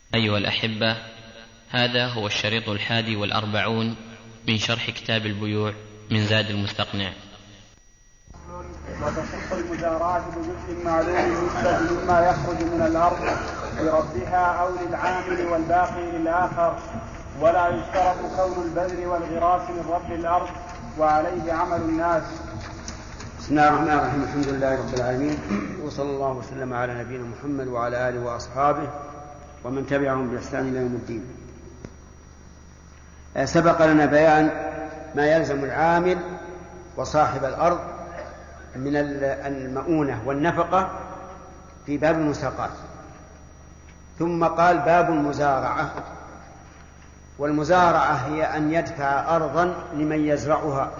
أيها الأحبة، هذا هو الشريط 41 من شرح كتاب البيوع من زاد المستقنع. وتصح المزارعة بجزء معلوم نسبة مما يخرج من الأرض لربها أو للعامل والباقي للآخر، ولا يشترط كون البذر والغراس من رب الأرض وعليه عمل الناس. بسم الله الرحمن الرحيم. الحمد لله رب العالمين، وصلى الله وسلم على نبينا محمد وعلى آله وأصحابه ومن تبعهم بإحسان إلى يوم الدين. سبق لنا بيان ما يلزم العامل وصاحب الأرض من المؤونة والنفقة في باب المساقات، ثم قال باب المزارعة. والمزارعة هي أن يدفع أرضا لمن يزرعها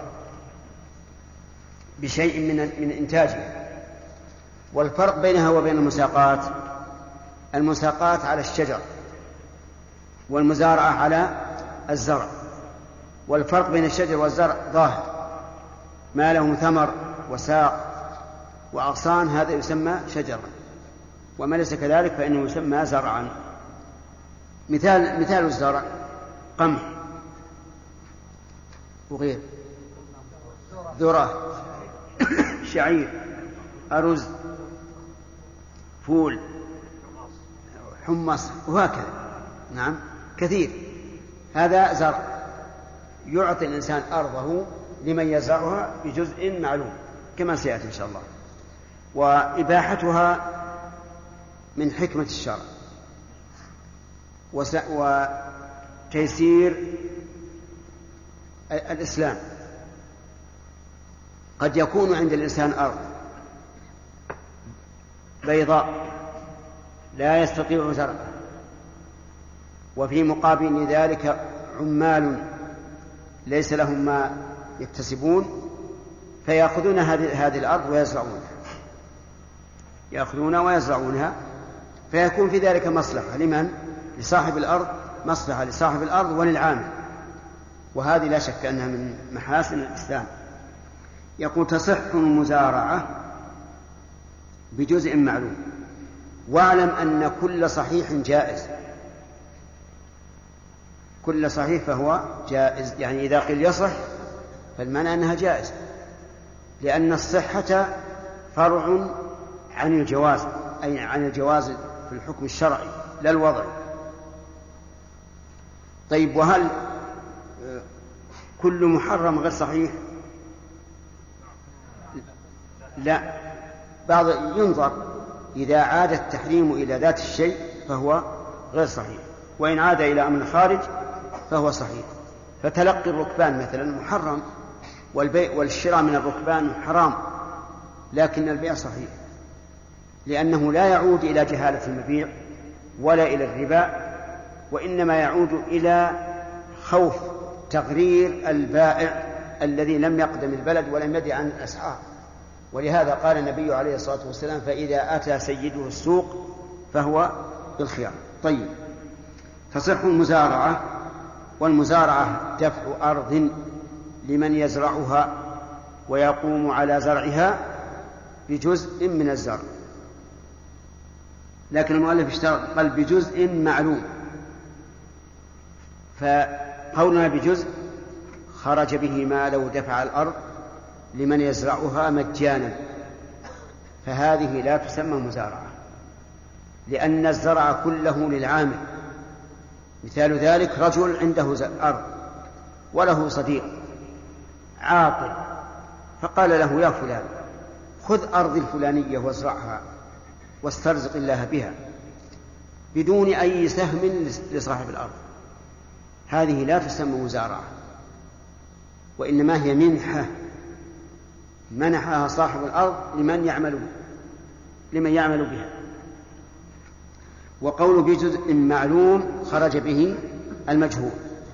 بشيء من إنتاجها. والفرق بينها وبين المساقات: المساقات على الشجر والمزارعة على الزرع. والفرق بين الشجر والزرع ظاهر، ما له ثمر وساق وأغصان هذا يسمى شجرا، وما ليس كذلك فإنه يسمى زرعا. مثال الزرع: قمح وغير، ذرة، شعير، أرز، فول، حمص، وهكذا. نعم، كثير. هذا زرع يعطي الإنسان أرضه لمن يزرعها بجزء معلوم كما سيأتي إن شاء الله. وإباحتها من حكمة الشرع وتيسير الإسلام. قد يكون عند الإنسان أرض بيضاء لا يستطيع زرعها، وفي مقابل ذلك عمال ليس لهم ما يكتسبون، فيأخذون هذه الأرض ويزرعونها، فيكون في ذلك مصلحة لمن؟ لصاحب الأرض، مصلحة لصاحب الأرض وللعامل، وهذه لا شك أنها من محاسن الإسلام. يقول: تصح المزارعة بجزء معلوم. واعلم أن كل صحيح جائز، كل صحيح فهو جائز. يعني إذا قيل يصح فالمعنى أنها جائز، لأن الصحة فرع عن الجواز، أي عن الجواز في الحكم الشرعي لا الوضع. طيب، وهل كل محرم غير صحيح؟ لا، بعض ينظر، إذا عاد التحريم إلى ذات الشيء فهو غير صحيح، وإن عاد إلى أمر خارج فهو صحيح. فتلقي الركبان مثلا محرم، والبيع والشراء من الركبان حرام، لكن البيع صحيح، لأنه لا يعود إلى جهالة المبيع ولا إلى الربا، وإنما يعود إلى خوف تغرير البائع الذي لم يقدم البلد ولم يدع عن الأسعار. ولهذا قال النبي عليه الصلاة والسلام: فإذا أتى سيده السوق فهو بالخيار. طيب، تصح المزارعة. والمزارعة دفع أرض لمن يزرعها ويقوم على زرعها بجزء من الزرع، لكن المؤلف اشترط قال بجزء معلوم، فقولنا بجزء خرج به ما لو دفع الأرض لمن يزرعها مجانا، فهذه لا تسمى مزارعة، لأن الزرع كله للعامل. مثال ذلك: رجل عنده أرض وله صديق عاقل، فقال له: يا فلان، خذ أرضي الفلانية وازرعها واسترزق الله بها بدون أي سهم لصاحب الأرض. هذه لا تسمى مزارعة، وإنما هي منحة منحها صاحب الأرض لمن يعمل بها. وقول بجزء معلوم خرج به المجهول.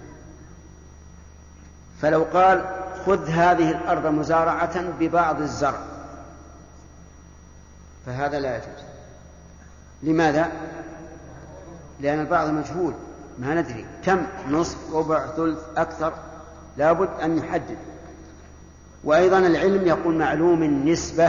فلو قال: خذ هذه الأرض مزارعة ببعض الزرع، فهذا لا يجوز. لماذا؟ لأن البعض مجهول، ما ندري كم، نصف، ربع، ثلث، أكثر، لابد أن يحدد. وأيضا العلم يقول معلوم النسبة،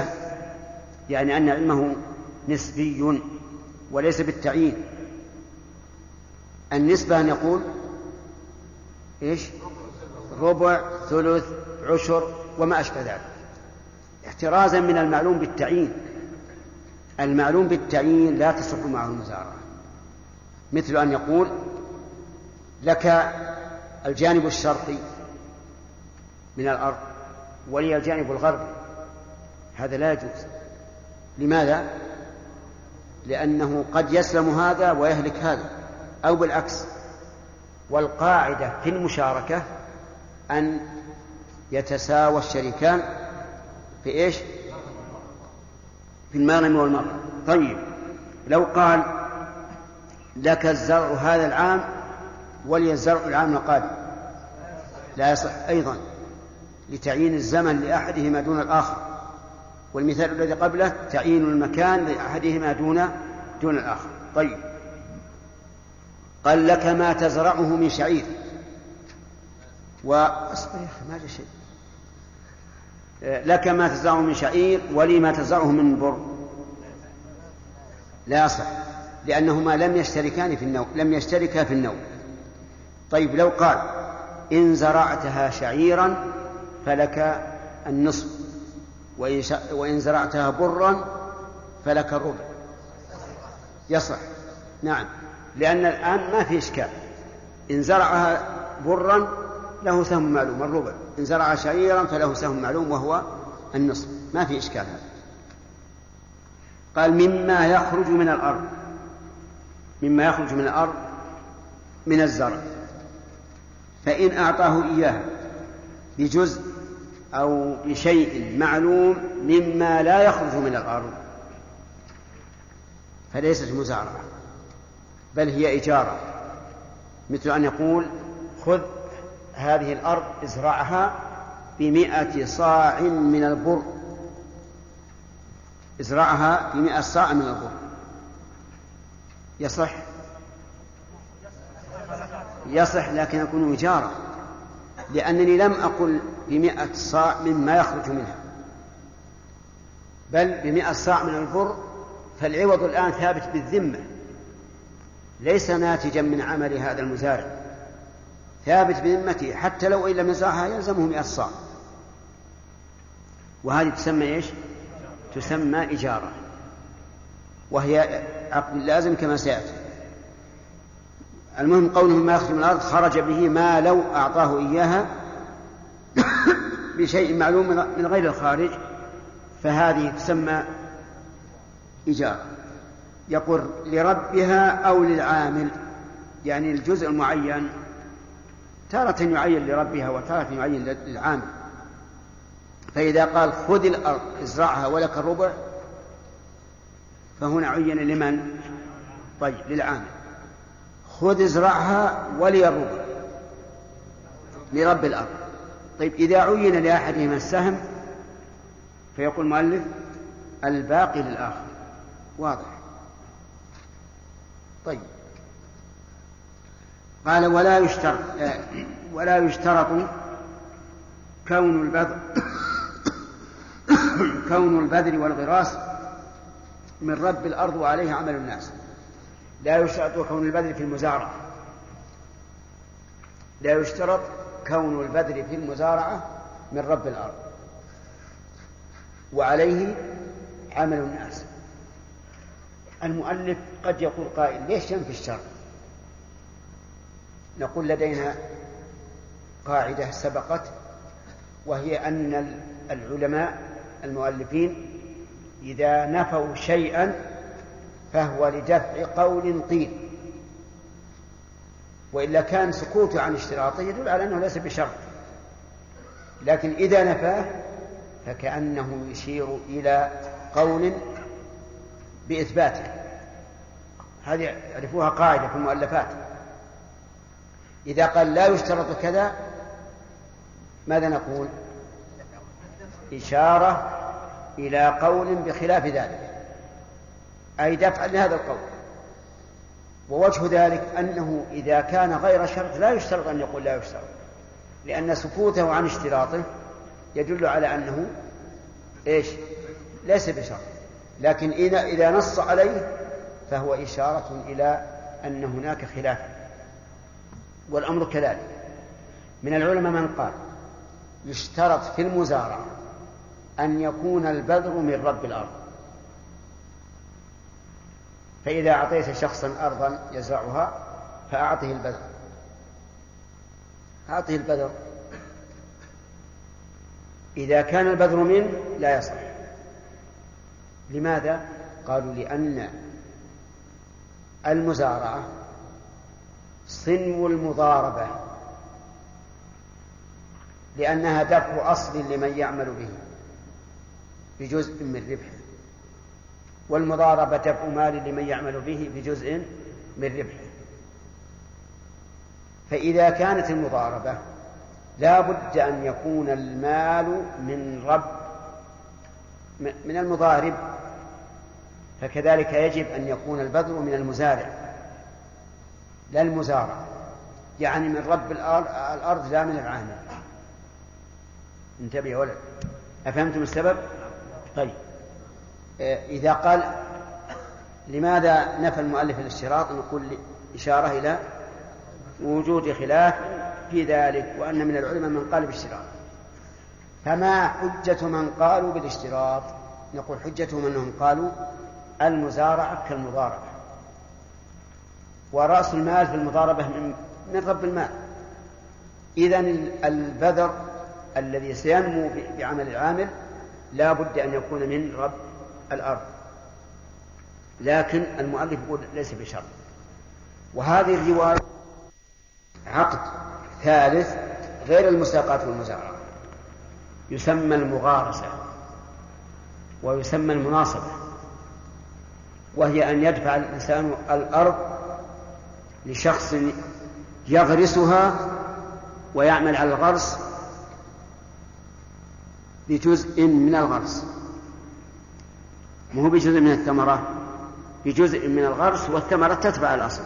يعني أن علمه نسبي وليس بالتعيين. النسبة أن يقول إيش؟ ربع، ثلث، عشر وما أشبه ذلك، احترازا من المعلوم بالتعيين. المعلوم بالتعيين لا تصح معه المزارعة، مثل أن يقول لك الجانب الشرقي من الأرض ولي الجانب الغربي، هذا لا يجوز. لماذا؟ لأنه قد يسلم هذا ويهلك هذا، أو بالعكس. والقاعدة في المشاركة أن يتساوى الشريكان في إيش؟ في المغنم والمغنم. طيب لو قال لك الزرع هذا العام ولي الزرع العام القادم، لا يصح أيضا، لتعيين الزمن لأحدهما دون الآخر. والمثال الذي قبله تعيين المكان لأحدهما دون الآخر. طيب قال لك ما تزرعه من شعير واصبر يا أخي ما جاء شيء، لك ما تزرعه من شعير ولي ما تزرعه من بر، لا يصح، لأنهما لم يشتركا في النوع. طيب لو قال إن زرعتها شعيرا فلك النصف، وإن زرعتها برا فلك الربع، يصح. نعم، لأن الآن ما في إشكال، إن زرعها برا له سهم معلوم الربع، إن زرع شعيرا فله سهم معلوم وهو النصف، ما في إشكال هذا. قال مما يخرج من الأرض، مما يخرج من الأرض من الزرع، فإن أعطاه إياه بجزء أو بشيء معلوم مما لا يخرج من الأرض فليست مزارعة بل هي إجارة. مثل أن يقول خذ هذه الأرض ازرعها ب100 صاع من البر، ازرعها ب100 صاع من البر، يصح لكن يكون إجارة، لأنني لم أقل ب100 صاع مما يخرج منها، بل ب100 صاع من البر، فالعوض الآن ثابت بالذمة، ليس ناتجا من عمل هذا المزارع، ثابت بذمته، حتى لو إن لم يزرعها يلزمه 100 صاع، وهذه تسمى إيش؟ تسمى إجارة، وهي عقد لازم كما سيأتي. المهم قوله ما يخرج من الأرض خرج به ما لو أعطاه إياها بشيء معلوم من غير الخارج، فهذه تسمى إجارة. يقول لربها أو للعامل، يعني الجزء المعين تارة يعين لربها وتارة يعين للعامل. فإذا قال خذ الأرض ازرعها ولك الربع فهنا عين لمن؟ طيب للعامل. خذ ازرعها ولي الربع لرب الأرض. طيب إذا عين لأحدهما السهم فيقول المؤلف الباقي للآخر، واضح. طيب قال ولا يشترط كون البذر والغراس من رب الأرض وعليه عمل الناس. لا يشترط كون البذر في المزارعة، لا يشترط كون البذر في المزارعة من رب الأرض وعليه عمل الناس. المؤلف قد يقول قائل ليش ينفي الشرط؟ نقول لدينا قاعدة سبقت، وهي أن العلماء المؤلفين إذا نفوا شيئا فهو لدفع قول قيل، وإلا كان سكوته عن اشتراطه يدل على أنه ليس بشرط، لكن إذا نفاه فكأنه يشير إلى قول بإثباته. هذه يعرفوها قاعدة في المؤلفات، إذا قال لا يشترط كذا ماذا نقول؟ إشارة إلى قول بخلاف ذلك، أي دفع لهذا القول. ووجه ذلك أنه إذا كان غير شرط لا يشترط أن يقول لا يشترط، لأن سكوته عن اشتراطه يدل على أنه إيش؟ ليس بشرط. لكن إذا نص عليه فهو إشارة إلى أن هناك خلاف والأمر كذلك. من العلماء من قال يشترط في المزارعة أن يكون البذر من رب الأرض، فإذا أعطيت شخصا أرضا يزرعها فأعطه البذر، أعطه البذر. إذا كان البذر منه لا يصح. لماذا؟ قالوا لأن المزارعة صنو المضاربة، لأنها دفع أصل لمن يعمل به بجزء من ربحه، والمضاربة دفع مال لمن يعمل به بجزء من ربحه. فإذا كانت المضاربة لا بد أن يكون المال من المضارب، فكذلك يجب أن يكون البذر من المزارع لا المزارع، يعني من رب الأرض لا من العامل. انتبه يا ولد، أفهمتم السبب؟ طيب، إذا قال لماذا نفى المؤلف الاشتراط، نقول إشارة إلى وجود خلاف في ذلك، وأن من العلماء من قال بالاشتراط. فما حجة من قالوا بالاشتراط؟ نقول حجتهم أنهم قالوا المزارعة كالمضاربة، ورأس المال في المضاربة من رب المال. إذن البذر الذي سينمو بعمل العامل لا بد أن يكون من رب الأرض، لكن المؤلف يقول ليس بشرط. وهذه الرواية عقد ثالث غير المساقات والمزارعة يسمى المغارسة ويسمى المناصبة، وهي أن يدفع الإنسان الأرض لشخص يغرسها ويعمل على الغرس بجزء من الغرس، مو بجزء من الثمرة، بجزء من الغرس، والثمرة تتبع الأصل.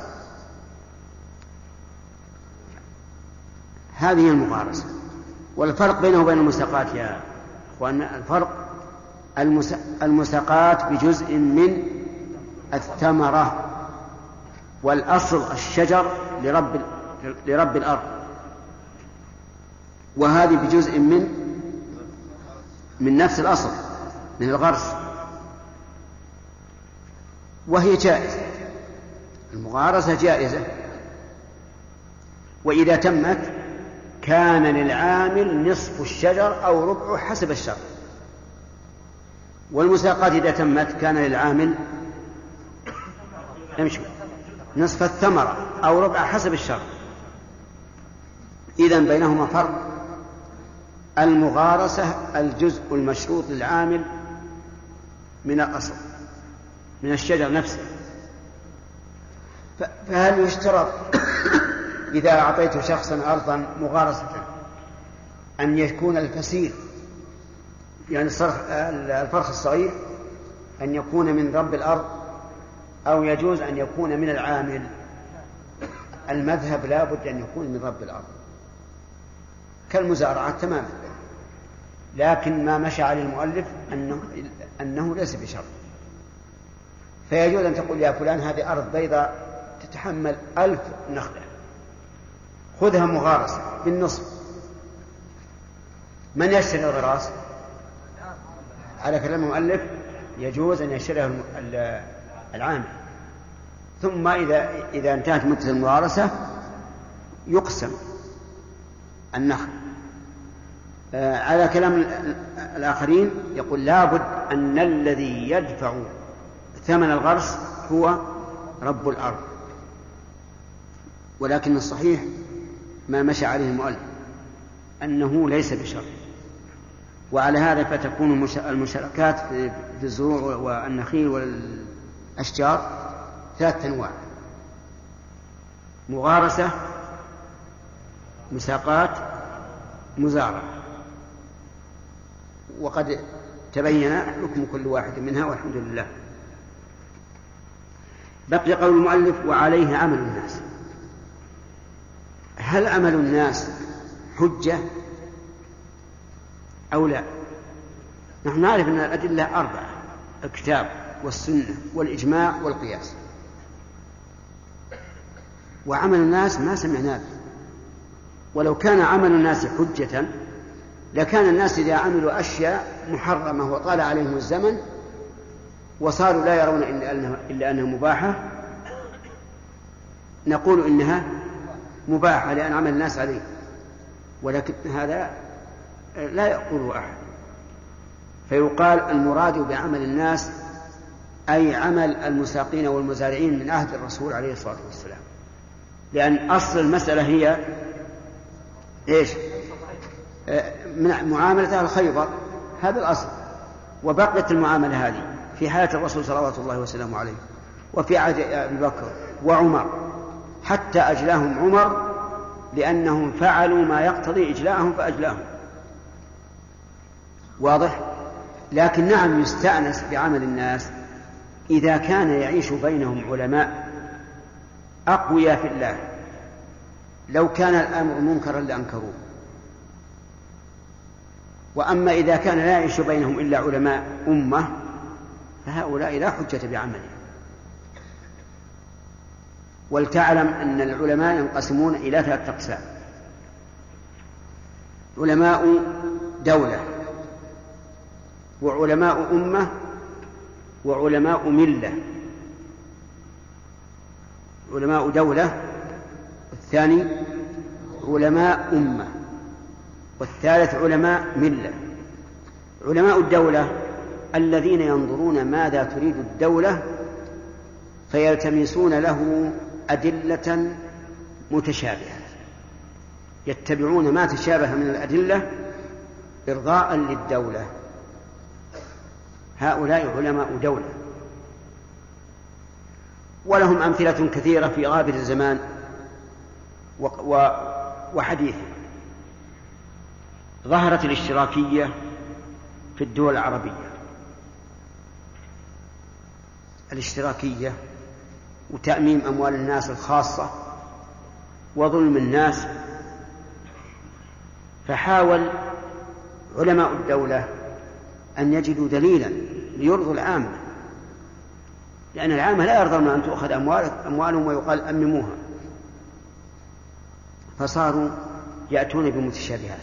هذه المغارسة. والفرق بينه وبين المساقات يا أخواننا، الفرق المساقات بجزء من الثمرة، والأصل الشجر لرب الأرض، وهذه بجزء من نفس الأصل من الغرس، وهي جائزة. المغارسة جائزة، وإذا تمت كان للعامل نصف الشجر أو ربعه حسب الشرط، والمساقات إذا تمت كان للعامل نصف الثمرة أو ربع حسب الشرط. إذن بينهما فرق. المغارسة الجزء المشروط للعامل من الأصل من الشجر نفسه. فهل يشترط إذا أعطيت شخصا أرضا مغارسة أن يكون الفسيل، يعني الفرخ الصغير، أن يكون من رب الأرض، أو يجوز أن يكون من العامل؟ المذهب لا بد أن يكون من رب الأرض كالمزارعة تماما، لكن ما مشى عليه المؤلف أنه ليس بشرط. فيجوز أن تقول يا فلان هذه أرض بيضاء تتحمل 1000 نخلة، خذها مغارسة بالنصف. من يشتري الغراس؟ على كلام المؤلف يجوز أن يشتريها العامل، ثم إذا انتهت مدة المغارسة يقسم النخل. على كلام الآخرين يقول لابد أن الذي يدفع ثمن الغرس هو رب الأرض، ولكن الصحيح ما مشى عليه المؤلف أنه ليس بشرط. وعلى هذا فتكون المشاركات في الزروع والنخيل والأشجار 3 أنواع: مغارسة، مساقات، مزارعة. وقد تبين حكم كل واحد منها والحمد لله. بقي قول المؤلف وعليه عمل الناس. هل عمل الناس حجة أو لا؟ نحن نعرف أن الأدلة 4: الكتاب والسنة والإجماع والقياس. وعمل الناس ما سمعنا به، ولو كان عمل الناس حجة لكان الناس إذا عملوا أشياء محرمة وطال عليهم الزمن وصاروا لا يرون إلا أنها مباحة نقول إنها مباحة لأن عمل الناس عليه، ولكن هذا لا يقوله أحد. فيقال المراد بعمل الناس أي عمل المساقين والمزارعين من عهد الرسول عليه الصلاة والسلام، لأن أصل المسألة هي إيش؟ من معاملة الخيبر، هذا الأصل. وبقيت المعاملة هذه في حياة الرسول صلوات الله وسلامه عليه وفي عهد أبي بكر وعمر، حتى أجلاهم عمر لأنهم فعلوا ما يقتضي إجلاءهم فأجلاهم. واضح؟ لكن نعم يستأنس بعمل الناس إذا كان يعيش بينهم علماء أقوياء في الله، لو كان الأمر منكرا لأنكروه. وأما إذا كان لا يعيش بينهم إلا علماء أمة فهؤلاء لا حجة بعمله. ولتعلم أن العلماء ينقسمون إلى 3 أقسام: علماء دولة، وعلماء أمة، وعلماء ملة. علماء دولة، والثاني علماء أمة، والثالث علماء ملة. علماء الدولة الذين ينظرون ماذا تريد الدولة فيلتمسون له أدلة متشابهة، يتبعون ما تشابه من الأدلة إرضاء للدولة. هؤلاء علماء دولة، ولهم أمثلة كثيرة في غابر الزمان وحديثه. ظهرت الاشتراكية في الدول العربية، الاشتراكية وتأميم أموال الناس الخاصة وظلم الناس. فحاول علماء الدولة أن يجدوا دليلا ليرضوا العامة، لأن العامة لا يرضون أن تؤخذ أموالهم ويقال أمموها. فصاروا يأتون بمتشابهات،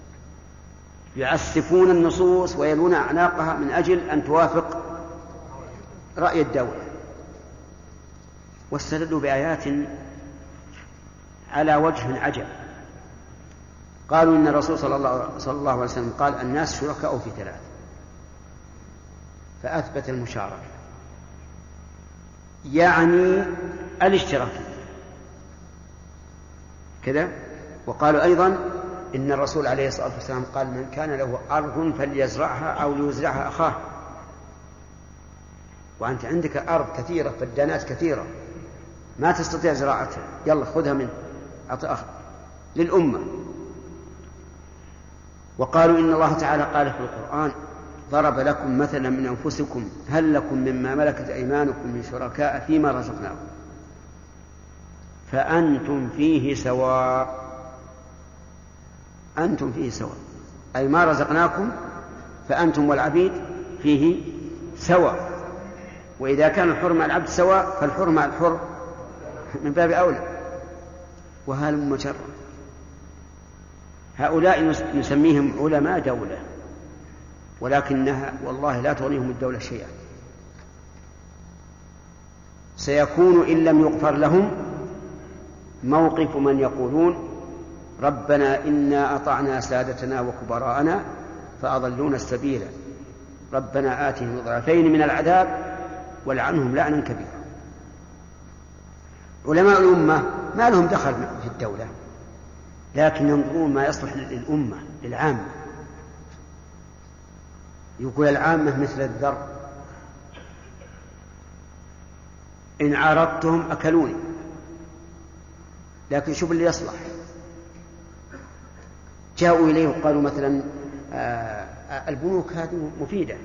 يعسفون النصوص ويلون أعناقها من أجل أن توافق رأي الدولة، واستدلوا بآيات على وجه عجب. قالوا إن الرسول صلى الله عليه وسلم قال الناس شركاء في 3، فأثبت المشاركة يعني الاشتراك كذا. وقالوا أيضا إن الرسول عليه الصلاة والسلام قال من كان له أرض فليزرعها أو ليزرعها أخاه. وأنت عندك أرض كثيرة، فدانات كثيرة، ما تستطيع زراعتها، يلا خذها منه أعطي للأمة. وقالوا إن الله تعالى قال في القرآن ضرب لكم مثلا من أنفسكم هل لكم مما ملكت أيمانكم من شركاء فيما رزقناكم فأنتم فيه سواء. أنتم فيه سواء أي ما رزقناكم فأنتم والعبيد فيه سواء. وإذا كان الحر مع العبد سواء فالحر مع الحر من باب أولى. وهل مجرد هؤلاء نسميهم علماء دولة، ولكنها والله لا تغنيهم الدولة شيئا. سيكون إن لم يغفر لهم موقف من يقولون ربنا إنا أطعنا سادتنا وكبراءنا فأضلونا السبيل ربنا آتهم ضعفين من العذاب ولعنهم لعنا كبيرا. علماء الأمة ما لهم دخل في الدولة، لكن ينظرون ما يصلح للأمة للعامة. يقول العامة مثل الذر إن عارضتهم أكلوني، لكن شوف اللي يصلح. جاءوا إليه وقالوا مثلا البنوك هذه مفيدة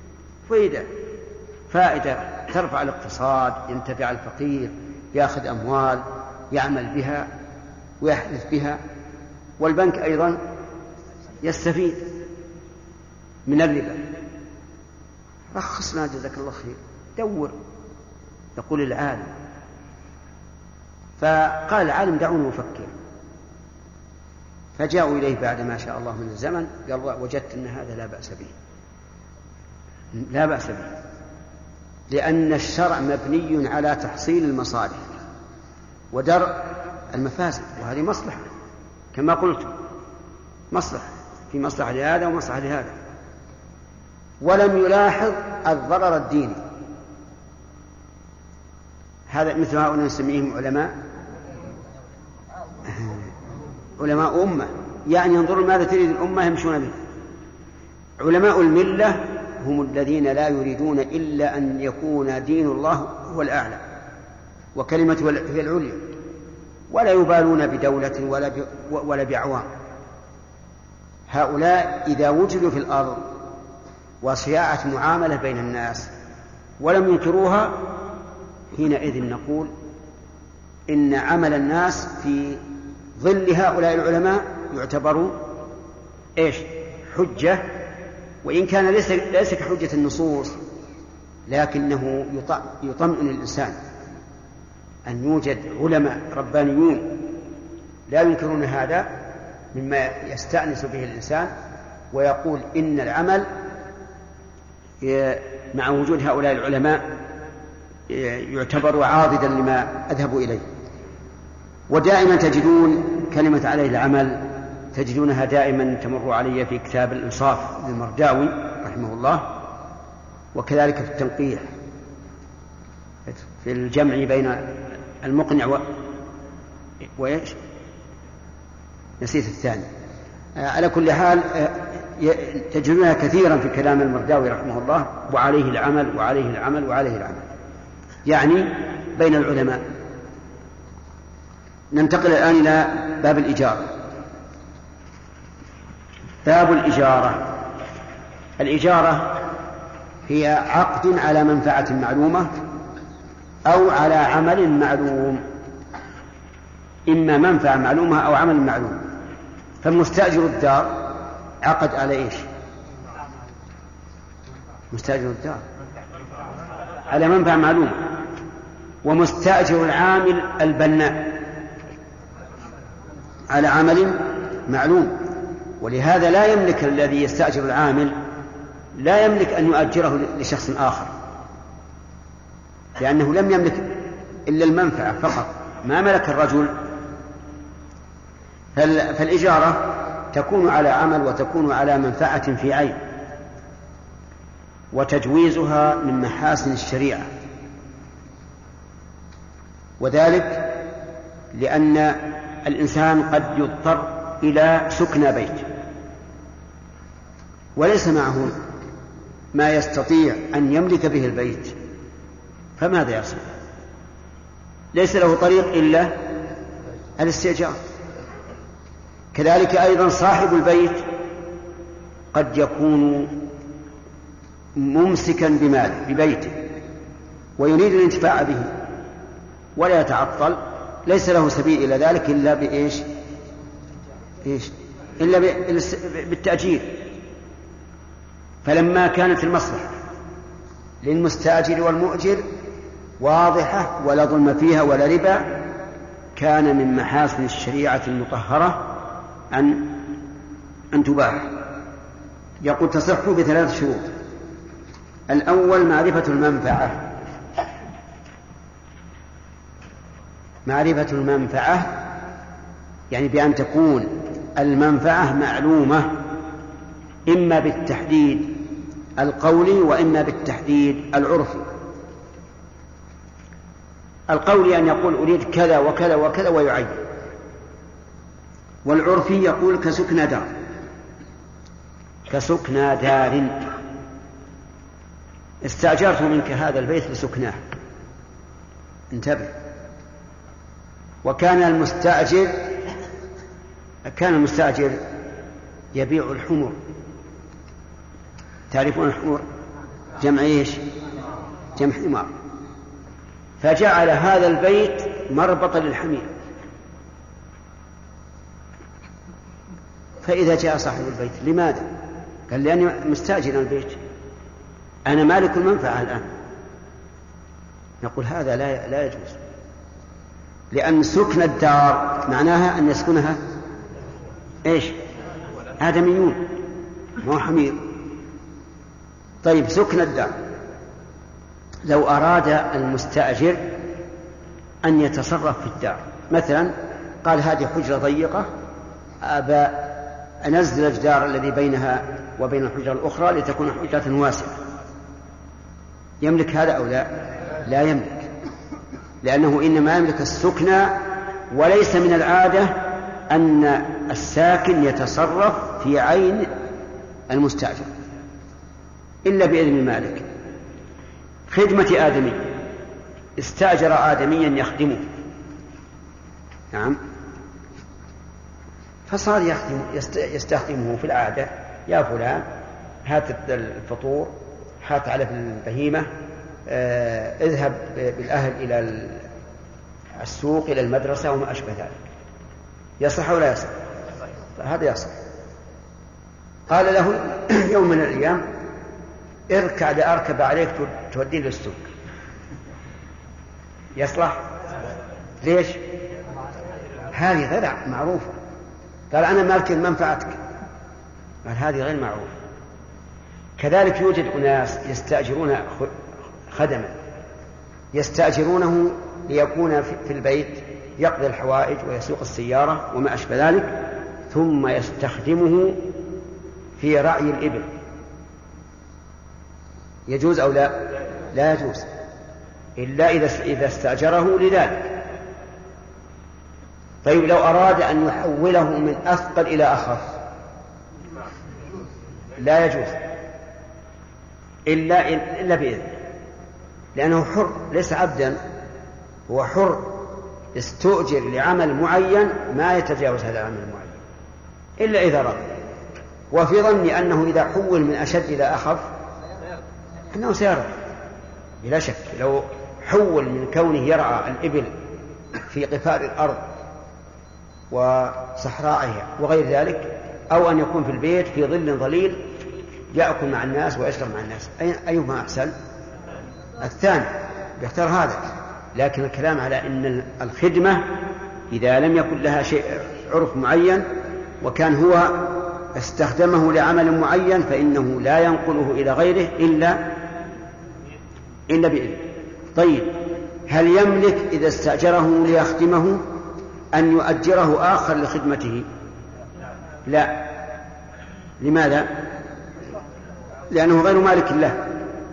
فائدة ترفع الاقتصاد، ينتفع الفقير، يأخذ أموال يعمل بها ويحدث بها، والبنك أيضا يستفيد من الربا. رخصنا جزاك الله خير، دور. يقول العالم، فقال العالم دعوني أفكر. فجاءوا إليه بعد ما شاء الله من الزمن قال وجدت أن هذا لا بأس به، لا بأس به، لأن الشرع مبني على تحصيل المصالح ودرء المفاسد، وهذه مصلحة كما قلت، مصلحة، في مصلحة لهذا ومصلحة لهذا، ولم يلاحظ الضرر الديني. هذا مثل هؤلاء نسميهم علماء أمة، يعني ينظرون ماذا تريد الأمة يمشون به. علماء الملة هم الذين لا يريدون إلا أن يكون دين الله هو الأعلى وكلمته هي العليا، ولا يبالون بدولة ولا بعوام. هؤلاء إذا وجدوا في الأرض وصياعة معاملة بين الناس ولم ينكروها، حينئذ نقول إن عمل الناس في ظل هؤلاء العلماء يعتبر حجة، وإن كان ليس كحجة النصوص، لكنه يطمئن الإنسان أن يوجد علماء ربانيون لا ينكرون هذا، مما يستأنس به الإنسان ويقول إن العمل مع وجود هؤلاء العلماء يعتبر عاضدا لما أذهبوا إليه. ودائما تجدون كلمة عليه العمل تجدونها دائما تمر علي في كتاب الإنصاف للمرداوي رحمه الله، وكذلك في التنقيح في الجمع بين المقنع وإيش نسيت الثاني. على كل حال تجدونها كثيرا في كلام المرداوي رحمه الله، وعليه العمل وعليه العمل وعليه العمل، يعني بين العلماء. ننتقل الآن إلى باب الإجارة. باب الإجارة. الإجارة هي عقد على منفعة معلومة أو على عمل معلوم، إما منفعة معلومة أو عمل معلوم. فمستأجر الدار عقد على إيش؟ مستأجر الدار على منفعة معلومة، ومستأجر العامل البناء على عمل معلوم. ولهذا لا يملك الذي يستأجر العامل لا يملك أن يؤجره لشخص آخر، لأنه لم يملك إلا المنفعة فقط، ما ملك الرجل. فالإجارة تكون على عمل وتكون على منفعة في عين، وتجويزها من محاسن الشريعة، وذلك لأن الإنسان قد يضطر إلى سكن بيت وليس معه ما يستطيع أن يملك به البيت، فماذا يصنع؟ ليس له طريق إلا الاستئجار. كذلك أيضا صاحب البيت قد يكون ممسكا بماله ببيته ويريد الانتفاع به ولا يتعطل، ليس له سبيل إلى ذلك إلا إلا بالتأجير. فلما كانت المصلحة للمستأجر والمؤجر واضحة ولا ظلم فيها ولا ربا، كان من محاسن الشريعة المطهرة أن تباح. يقول تصح بثلاث شروط. الأول معرفة المنفعة. معرفة المنفعة يعني بأن تكون المنفعة معلومة، إما بالتحديد القولي وإما بالتحديد العرفي. القولي أن يقول أريد كذا وكذا وكذا ويعين، والعرفي يقول كسكنى دار، كسكنى دار استأجرت منك هذا البيت لسكناه، انتبه. وكان المستأجر يبيع الحمر، تعرفون الحمر؟ جمع ايش؟ جمع حمار. فجعل هذا البيت مربطا للحمير، فإذا جاء صاحب البيت لماذا؟ قال لأني مستأجر البيت، أنا مالك المنفعة الآن. نقول هذا لا يجوز، لأن سكن الدار معناها أن يسكنها إيش؟ آدميون، مو حمير. طيب سكن الدار، لو أراد المستأجر أن يتصرف في الدار، مثلا قال هذه حجرة ضيقة أبى أنزل الجدار الذي بينها وبين الحجرة الأخرى لتكون حجرة واسعة، يملك هذا أو لا؟ لا يملك، لأنه إنما يملك السكنى، وليس من العادة أن الساكن يتصرف في عين المستأجر إلا بإذن المالك. خدمة آدمي، استأجر آدميا يخدمه، نعم، فصار يستخدمه في العادة، يا فلان هات الفطور، هات علف البهيمة، اذهب بالأهل إلى السوق إلى المدرسة وما أشبه ذلك. يصح ولا يصح؟ هذا يصح. قال له يوم من الأيام اركع لأركب عليك توديه للسوق، يصلح؟ ليش؟ هذه غير معروفة. قال أنا مالك منفعتك، قال هذه غير معروفة. كذلك يوجد أناس يستأجرون خدما، يستأجرونه ليكون في البيت يقضي الحوائج ويسوق السيارة وما أشبه ذلك، ثم يستخدمه في رعي الإبل. يجوز أو لا؟ لا يجوز، إلا إذا استأجره لذلك. طيب لو أراد أن يحوله من أثقل إلى أخف لا يجوز إلا بإذن، لأنه حر ليس عبدا، هو حر استؤجر لعمل معين ما يتجاوز هذا العمل المعين إلا إذا رضي. وفي ظني أنه إذا حول من أشد إلى أخف أنه سيرضى بلا شك. لو حول من كونه يرعى الإبل في قفار الأرض وصحرائها وغير ذلك، أو أن يكون في البيت في ظل ظليل يأكل مع الناس ويشرب مع الناس، أيهما أحسن؟ الثاني، بيختار هذا. لكن الكلام على أن الخدمة إذا لم يكن لها شيء عرف معين وكان هو استخدمه لعمل معين فإنه لا ينقله إلى غيره إلا بإذن. طيب هل يملك إذا استأجره ليخدمه أن يؤجره آخر لخدمته؟ لا. لماذا؟ لأنه غير مالك له،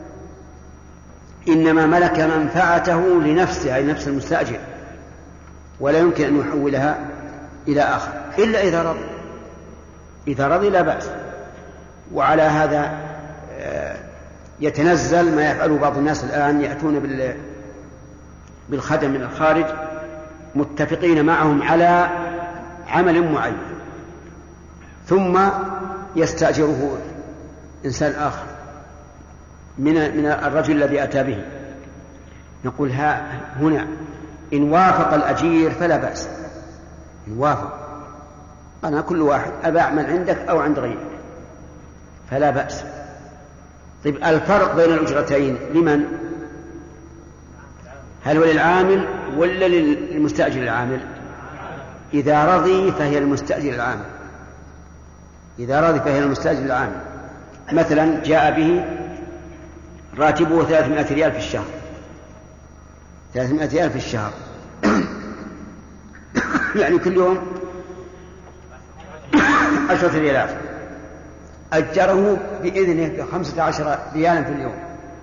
إنما ملك منفعته لنفسه أي نفس المستأجر، ولا يمكن أن يحولها إلى آخر إلا إذا رضي. إذا رضي لا بأس. وعلى هذا يتنزل ما يفعله بعض الناس الآن، يأتون بالخدم من الخارج متفقين معهم على عمل معين، ثم يستأجره إنسان آخر من الرجل الذي أتى به. نقول هنا إن وافق الأجير فلا بأس، إن وافق، أنا كل واحد أبى أعمل عندك أو عند غيرك فلا بأس. طيب الفرق بين الأجرتين لمن؟ هل هو للعامل ولا للمستأجر العامل؟ إذا رضي فهي المستأجر العامل، إذا رضي فهي المستأجر العامل. مثلا جاء به راتبه 300 ريال في الشهر، 300 ريال في الشهر يعني كل يوم 10 ريالات، أجره بإذنه 15 ريالا في اليوم.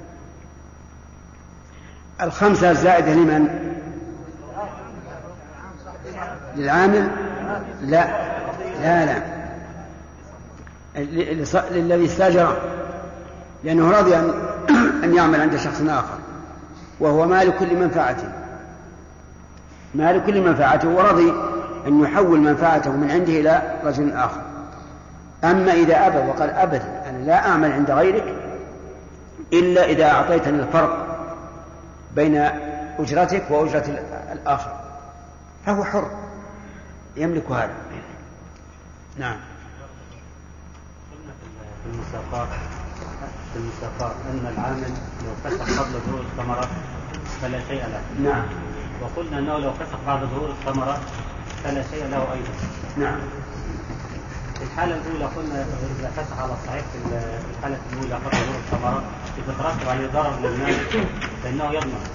الخمسة الزائدة لمن؟ للعامل؟ لا لا لا، للذي استاجره، لأنه راضي أن يعمل عند شخص آخر وهو مالك كل منفعته، مالك كل منفعته، ورضي أن يحول منفعته من عنده إلى رجل آخر. أما إذا أبى وقال أبدا أنا لا أعمل عند غيرك إلا إذا أعطيتني الفرق بين أجرتك وأجرة الآخر، فهو حر يملك هذا. نعم. في المساقات أن العامل لو فسخ قبل ظهور الثمرة فلا شيء له. نعم. وقلنا أنه لو فسخ بعد ظهور الثمرة فلا شيء له أيضا. نعم. في الحالة الأولى قلنا إذا فتح على الصحيح في الحالة الأولى قبل ظهور الثمرة إذا ترتب عليه ضرر للناس فإنه يضمن.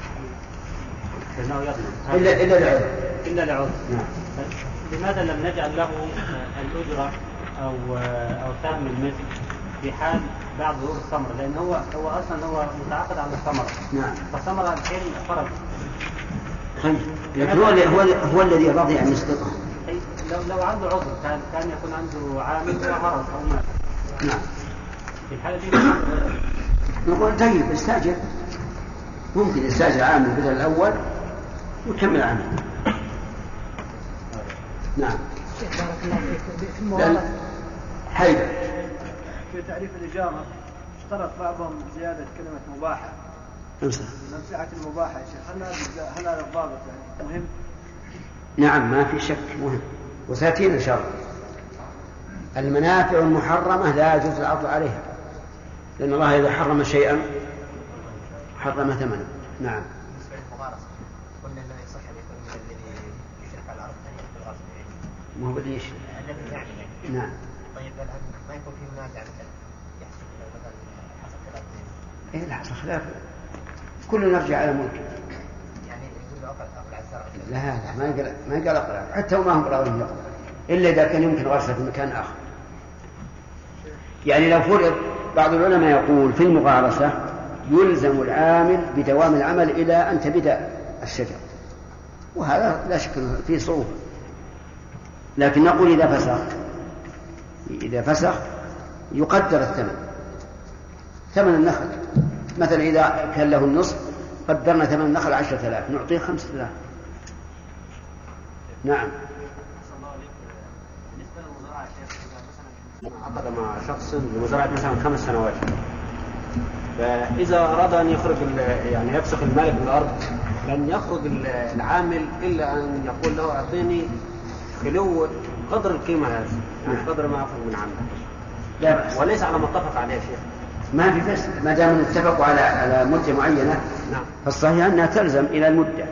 إلا لعذر. نعم. لماذا لم نجعل له الأجرة أو سهم المثل في حال بعد ظهور الثمرة؟ لأن هو أصلا هو متعاقد على الثمرة. نعم. فالثمرة الحين خرج. طيب. لكن هو الذي رضي أن يسقطه. لو عنده عذر كان يكون عنده عامل وهرب أو مات. نعم. في الحالة دي نقول طيب استأجر، ممكن يستأجر عامل بدل الأول ويكمل عامل. نعم. بارك الله فيك. في الموارثة حيدر في تعريف الإجارة اشترط بعضهم زيادة كلمة مباحة. منفعة المباحة يا شيخ، هل هذا الضابط يعني مهم؟ نعم ما في شك مهم، وساتين إن شاء الله. المنافع المحرمة لا يجوز العرض عليها، لأن الله إذا حرم شيئا حرم ثمنه. نعم. بالنسبة للمغارسة قلنا أنه يصح أن يكون من الذي يشرف على الأرض ثانية في الغرس العلمي. ما هو بديش. الذي يعني. نعم. طيب الآن ما يكون في منازع مثلا يحصل مثلا حصل خلاف إيه لا حصل خلاف كل نرجع على ملك. يعني يقول له أقلع الزرع. لا ما يقال أقلع، حتى وما هم براضين يقلع إلا إذا كان يمكن غرسه في مكان آخر. يعني لو فرض بعض العلماء يقول في المغارسة يلزم العامل بدوام العمل إلى أن تبدأ الشجر، وهذا لا شك فيه صعوبة. لكن نقول إذا فسخ يقدر ثمن النخل. مثلا إذا كان له النصف قدرنا ثمن النخل 10,000 نعطيه 5,000. نعم. عقد مع شخص لمزرعة مثلا 5 سنوات، فإذا أراد أن يخرج يعني يفسخ المالك من الأرض لن يخرج العامل إلا أن يقول له أعطيني خلو قدر القيمة هذه، يعني قدر ما يأخذ من عمله. لا بأس. وليس على ما اتفق عليه شيء. ما في بس ما دام اتفقوا على مدة معينة. نعم. فالصحيح أنها تلزم إلى المدة،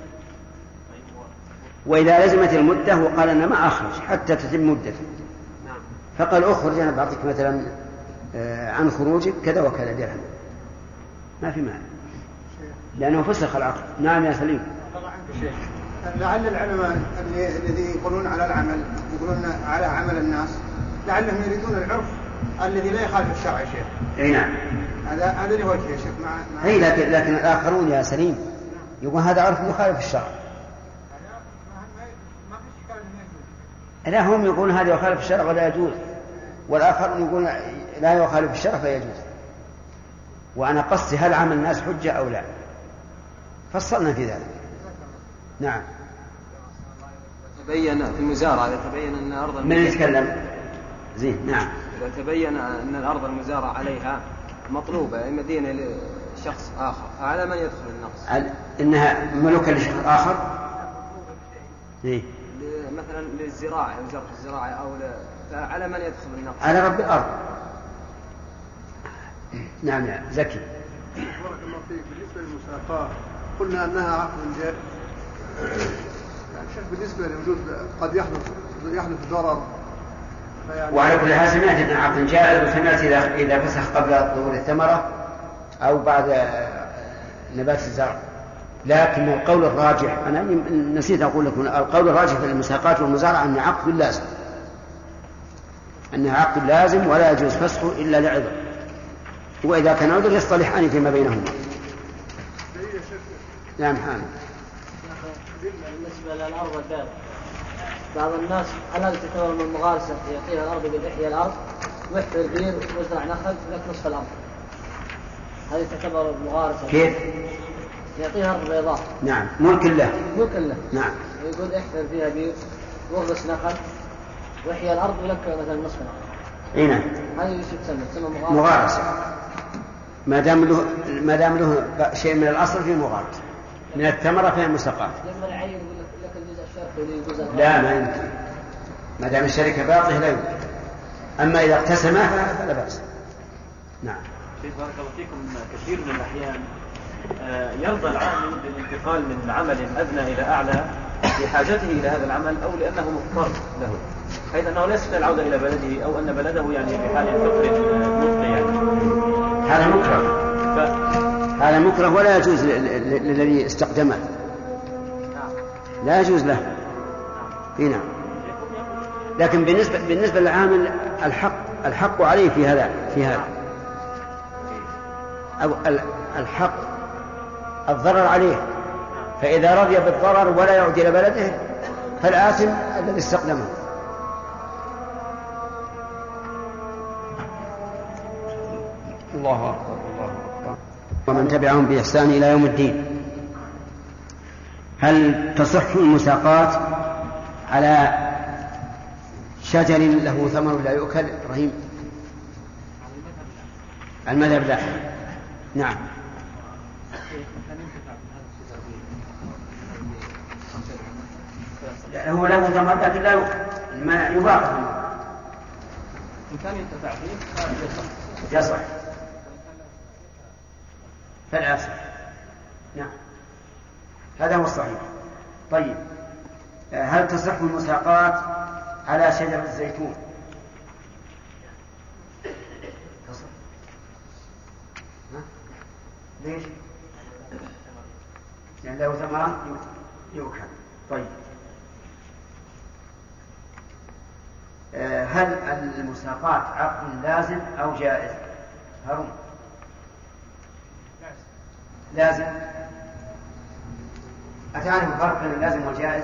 وإذا لزمت المدة وقال أنا ما أخرج حتى تتم مدته، نعم. فقال أخرج أنا بعطيك مثلا عن خروجك كذا وكذا درهم، ما في معنى لأنه فسخ العقد. نعم يا سليم. لعل العلماء الذي يقولون على العمل يقولون على عمل الناس لعلهم يريدون العرف الذي لا يخالف الشرع يا شيخ. اي نعم. هذا لوجه يا شيخ. اي لكن الآخرون يا سليم يقول هذا عرف يخالف الشرع. لا هم يقولون هذا يخالف الشرع ولا يجوز، والآخرون يقولون لا يخالف الشرع فيجوز. وأنا قصدي هل عمل الناس حجة أو لا، فصلنا في ذلك. نعم. تبين في المزارع إذا تبين أن أرض من يتكلم زين. نعم. إذا تبين أن الأرض المزارع عليها مطلوبة مدينة لشخص آخر، على من يدخل النقص؟ إنها ملوكة لشخص آخر. إيه؟ مثلا للزراعة وزرع الزراعة أو فعلى من يدخل النقص؟ على رب الأرض. نعم يا زكي. بارك الله فيك. بالنسبة للمساقات قلنا أنها عقد جائز، يعني شيخ بالنسبة لوجود قد يحدث ضرر. وعلى كل حال سمعت أن عقد جائز، وسمعت إذا فسخ قبل ظهور الثمرة أو بعد نبات الزرع. لكن القول الراجح أنا نسيت أقول لكم، القول الراجح في المساقات والمزارعة أنها عقد لازم، أنها عقد لازم ولا يجوز فسخه إلا لعذر، وإذا كان عذر يصطلحان فيما بينهما. نعم حامد. بالنسبة للأرض البارد بعض الناس هل تعتبر من المغارسة يعطيها الأرض يقول إحيا الأرض ويحفر بير ويزرع نخل لك نصف الأرض، هذه تعتبر مغارسة؟ كيف؟ يعطيها أرض بيضاء. نعم ملك له. ملك له. نعم. يقول احفر فيها بير واغرس نخل وإحيا الأرض ولك مثلا نصف الأرض. اي نعم. هذه ايش تسمى؟ مغارسة. ما دام له شيء من الأصل في مغارسة، من الثمرة في المساقات. لما يعين يقول لك الجزء الشرقي والجزء لا ما يمكن، ما دام الشركة باطلة لا يمكن. أما إذا اقتسمها فلا بأس. نعم. شيخ بارك الله فيكم، كثير من الأحيان يرضى العامل بالانتقال من عمل أدنى إلى أعلى لحاجته إلى هذا العمل أو لأنه مضطر له، حيث أنه لا يستطيع العودة إلى بلده أو أن بلده يعني في حال فقر مضطر يعني. هذا مكره. هذا مكره ولا يجوز للذي استقدمه، لا يجوز له. نعم. لكن بالنسبة للعامل الحق عليه في هذا أو الحق الضرر عليه، فإذا رضي بالضرر ولا يعود إلى بلده فالآثم الذي استقدمه. الله أكبر الله أكبر. ومن تبعهم بإحسان إلى يوم الدين. هل تصح المساقات على شجر له ثمر لا يؤكل؟ إبراهيم المذهب لا. نعم. هو له ثمر لكن لا يؤكل، ما يباع إن كان ينتفع فيه يصح فالآثم. نعم هذا هو الصحيح. طيب هل تصح المساقات على شجر الزيتون؟ تصح. ليش؟ لأن له ثمرة يؤكل. طيب هل المساقات عقد لازم أو جائز؟ هارون لازم. أتعرف الفرق بين اللازم والجائز؟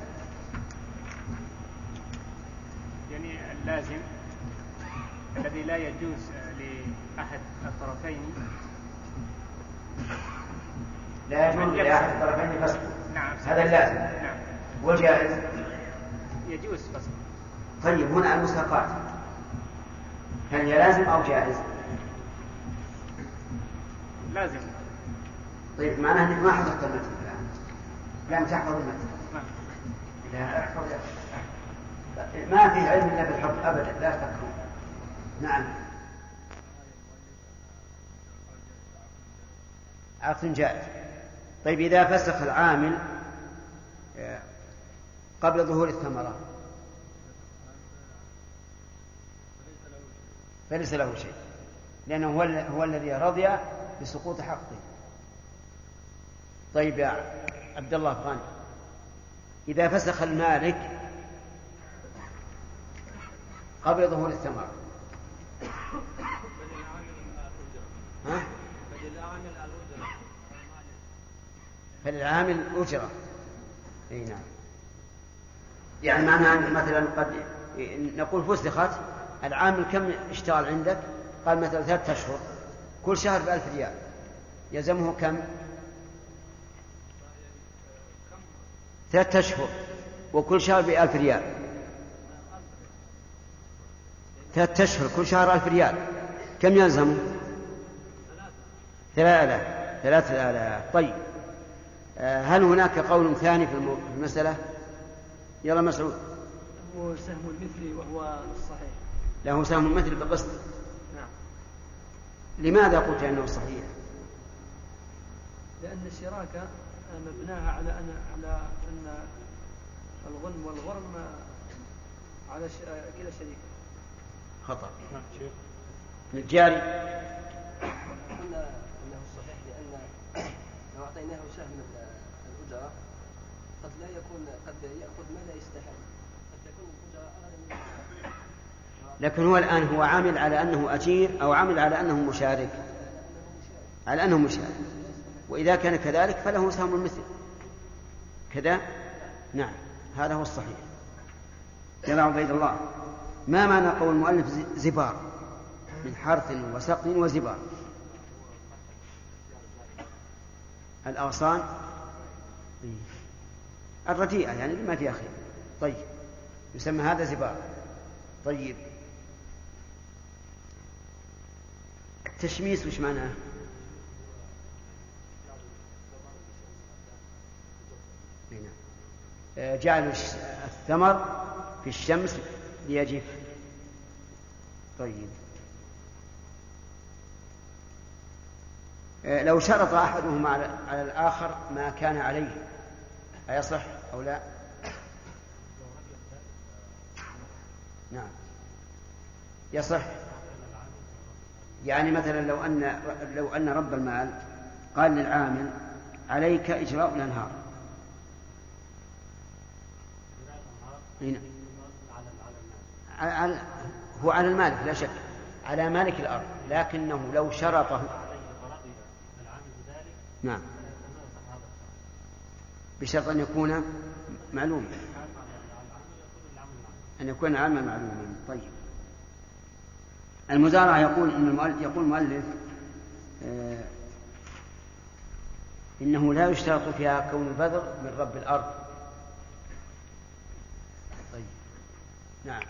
يعني اللازم الذي لا يجوز لأحد الطرفين، لا يجوز لأحد الطرفين فسخ. نعم هذا اللازم. نعم. والجائز يجوز فسخ. طيب هنا المساقات هل هي لازم أو جائز؟ لازم. طيب معناه أنك ما حفظت المتن الآن، لم تحفظ المتن. لا احفظ، ما في علم إلا بالحفظ أبدا، لا تفكروا. نعم عقد جائز. طيب إذا فسخ العامل قبل ظهور الثمرة فليس له شيء، لأنه هو الذي رضي بسقوط حقه. طيب يا عبد الله غانم، إذا فسخ المالك قبل ظهور الثمرة فللعامل أجرة. أي نعم. يعني معناها مثلا قد نقول فسخت العامل كم اشتغل عندك؟ قال مثلا 3 أشهر، كل شهر ب1000 ريال، يلزمه كم؟ 3 أشهر وكل شهر ب1000 ريال. 3 أشهر كل شهر 1000 ريال، كم يلزمه؟ 3000. طيب هل هناك قول ثاني في المسألة؟ يلا مسعود. هو سهم المثلي وهو الصحيح. له سهم المثل بقسط. نعم. لماذا قلت أنه صحيح؟ لأن الشراكة مبناها على أن الغنم والغرم على كلا شريك. خطأ. الجاري قلنا أنه صحيح لأن لو أعطيناه سهم الأجرة قد لا يكون، قد يأخذ ما لا يستحق، قد تكون الأجرة أغلى من لكن هو الآن هو عامل على أنه أجير أو عامل على أنه مشارك؟ على أنه مشارك. وإذا كان كذلك فله سهم المثل كذا. نعم هذا هو الصحيح. يا عبيد الله، ما معنى قول المؤلف زبار؟ من حرث وسقي وزبار. الأغصان الرديئة يعني ما فيها خير. طيب يسمى هذا زبار. طيب التشميس وش معناه؟ جعل الثمر في الشمس ليجف. طيب لو شرط أحدهما على الآخر ما كان عليه أيصح؟ أو لا؟ نعم يصح. يعني مثلا لو أن رب المال قال للعامل عليك إجراء الأنهار، هو على المالك لا شك، على مالك الأرض، لكنه لو شرطه نعم بشرط أن يكون معلوما، أن يكون عاما معلوما. طيب المزارعة يقول المؤلف إنه لا يشترط فيها كون البذر من رب الأرض. طيب نعم.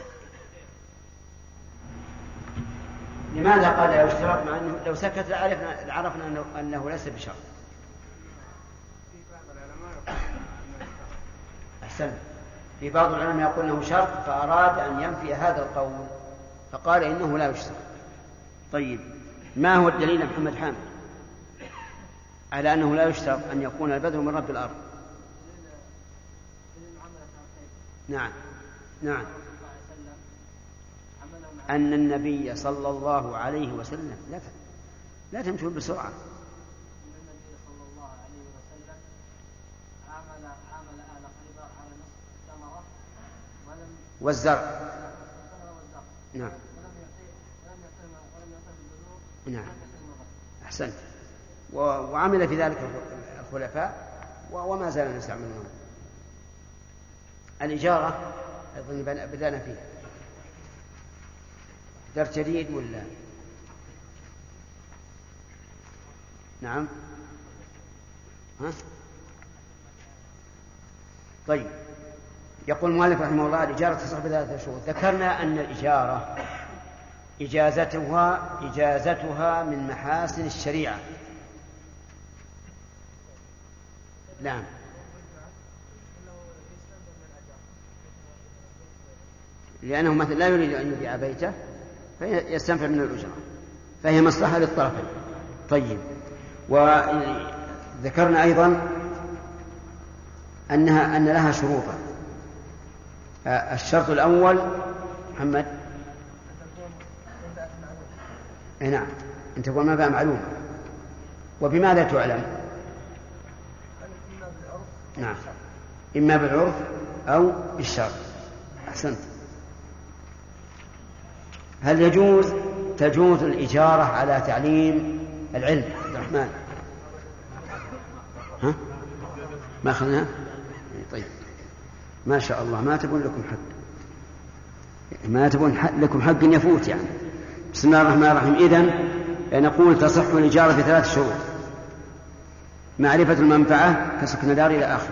لماذا قال لا يشترط مع أنه لو سكت لعرفنا أنه ليس بشرط؟ أحسن. في بعض العلماء يقول أنه شرط فأراد أن ينفي هذا القول فقال إنه لا يشترط. طيب ما هو الدليل محمد حامد على أنه لا يشترط أن يكون البذر من رب الأرض؟ نعم نعم، أن النبي صلى الله عليه وسلم لا تمشوا بسرعة. النبي صلى الله عليه وسلم عامل أهل خيبر على نصف الثمرة والزرع. نعم ولم يعطهم البذور. نعم أحسنت. وعمل في ذلك الخلفاء وما زالوا يستعملون. الإجارة أظن بدأنا فيها درس جديد ولا؟ نعم ها؟ طيب يقول المؤلف رحمه الله الإجارة تصح بثلاثة شروط. ذكرنا أن الإجارة إجازتها من محاسن الشريعة. نعم لأنه مثلا لا يريد أن يبيع بيته فيستنفع من الأجرة، فهي مصلحة للطرفين. طيب وذكرنا أيضا أن لها شروطا. الشرط الأول محمد نعم أن تكون منفعة معلومة. وبماذا تعلم؟ نعم إما بالعرف أو بالشرع. أحسنت. هل تجوز الإجارة على تعليم العلم؟ عبد الرحمن ها؟ ما أخذنا؟ طيب ما شاء الله ما تبون لكم حق يفوت يعني. بسم الله الرحمن الرحيم. إذن نقول تصح الإجارة في 3 شروط: معرفة المنفعة كسكن دار إلى آخره.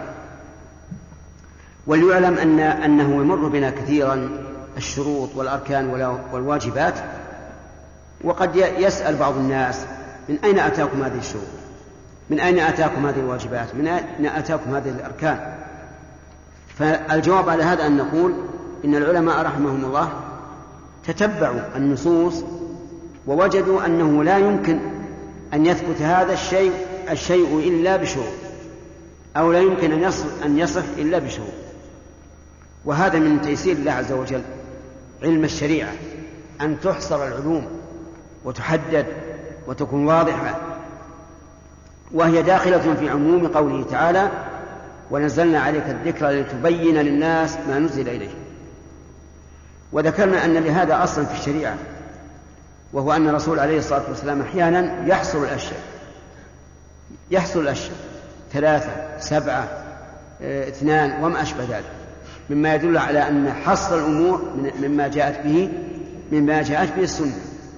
وليعلم أنه يمر بنا كثيرا الشروط والأركان والواجبات، وقد يسأل بعض الناس من أين أتاكم هذه الشروط، من أين أتاكم هذه الواجبات، من أين أتاكم هذه الأركان. فالجواب على هذا أن نقول إن العلماء رحمهم الله تتبعوا النصوص ووجدوا أنه لا يمكن أن يثبت هذا الشيء إلا بشروط، أو لا يمكن أن يصح إلا بشروط. وهذا من تيسير الله عز وجل علم الشريعة، أن تحصر العلوم وتحدد وتكون واضحة، وهي داخلة في عموم قوله تعالى: ونزلنا عليك الذكر لتبين للناس ما نزل إليه. وذكرنا أن لهذا أصلا في الشريعة، وهو أن الرسول عليه الصلاة والسلام أحيانا يحصر الأشياء 3 7 2 وما أشبه ذلك، مما يدل على أن حصر الأمور مما جاءت به السنة.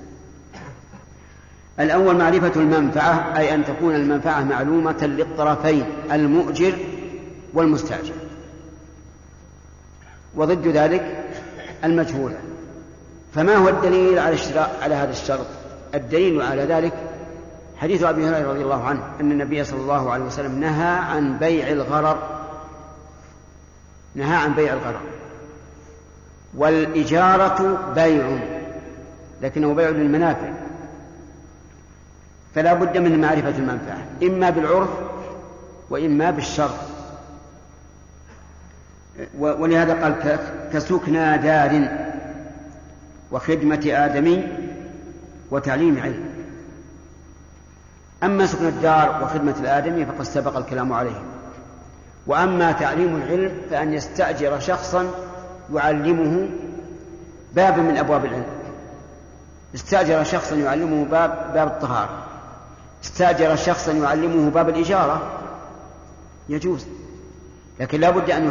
الأول معرفة المنفعة، أي أن تكون المنفعة معلومة للطرفين المؤجر والمستأجر، وضد ذلك المجهولة. فما هو الدليل على هذا الشرط؟ الدليل على ذلك حديث أبي هريرة رضي الله عنه أن النبي صلى الله عليه وسلم نهى عن بيع الغرر. والإجارة بيع، لكنه بيع للمنافع، فلا بد من معرفة المنفعة إما بالعرف وإما بالشرع. ولهذا قال كسكنى دار وخدمة آدمي وتعليم علم. أما سكن الدار وخدمة الآدمي فقد سبق الكلام عليه. وأما تعليم العلم فأن يستأجر شخصا يعلمه باب من أبواب العلم. استأجر شخصا يعلمه باب الطهارة، استأجر شخصا يعلمه باب الإجارة، يجوز، لكن لا بد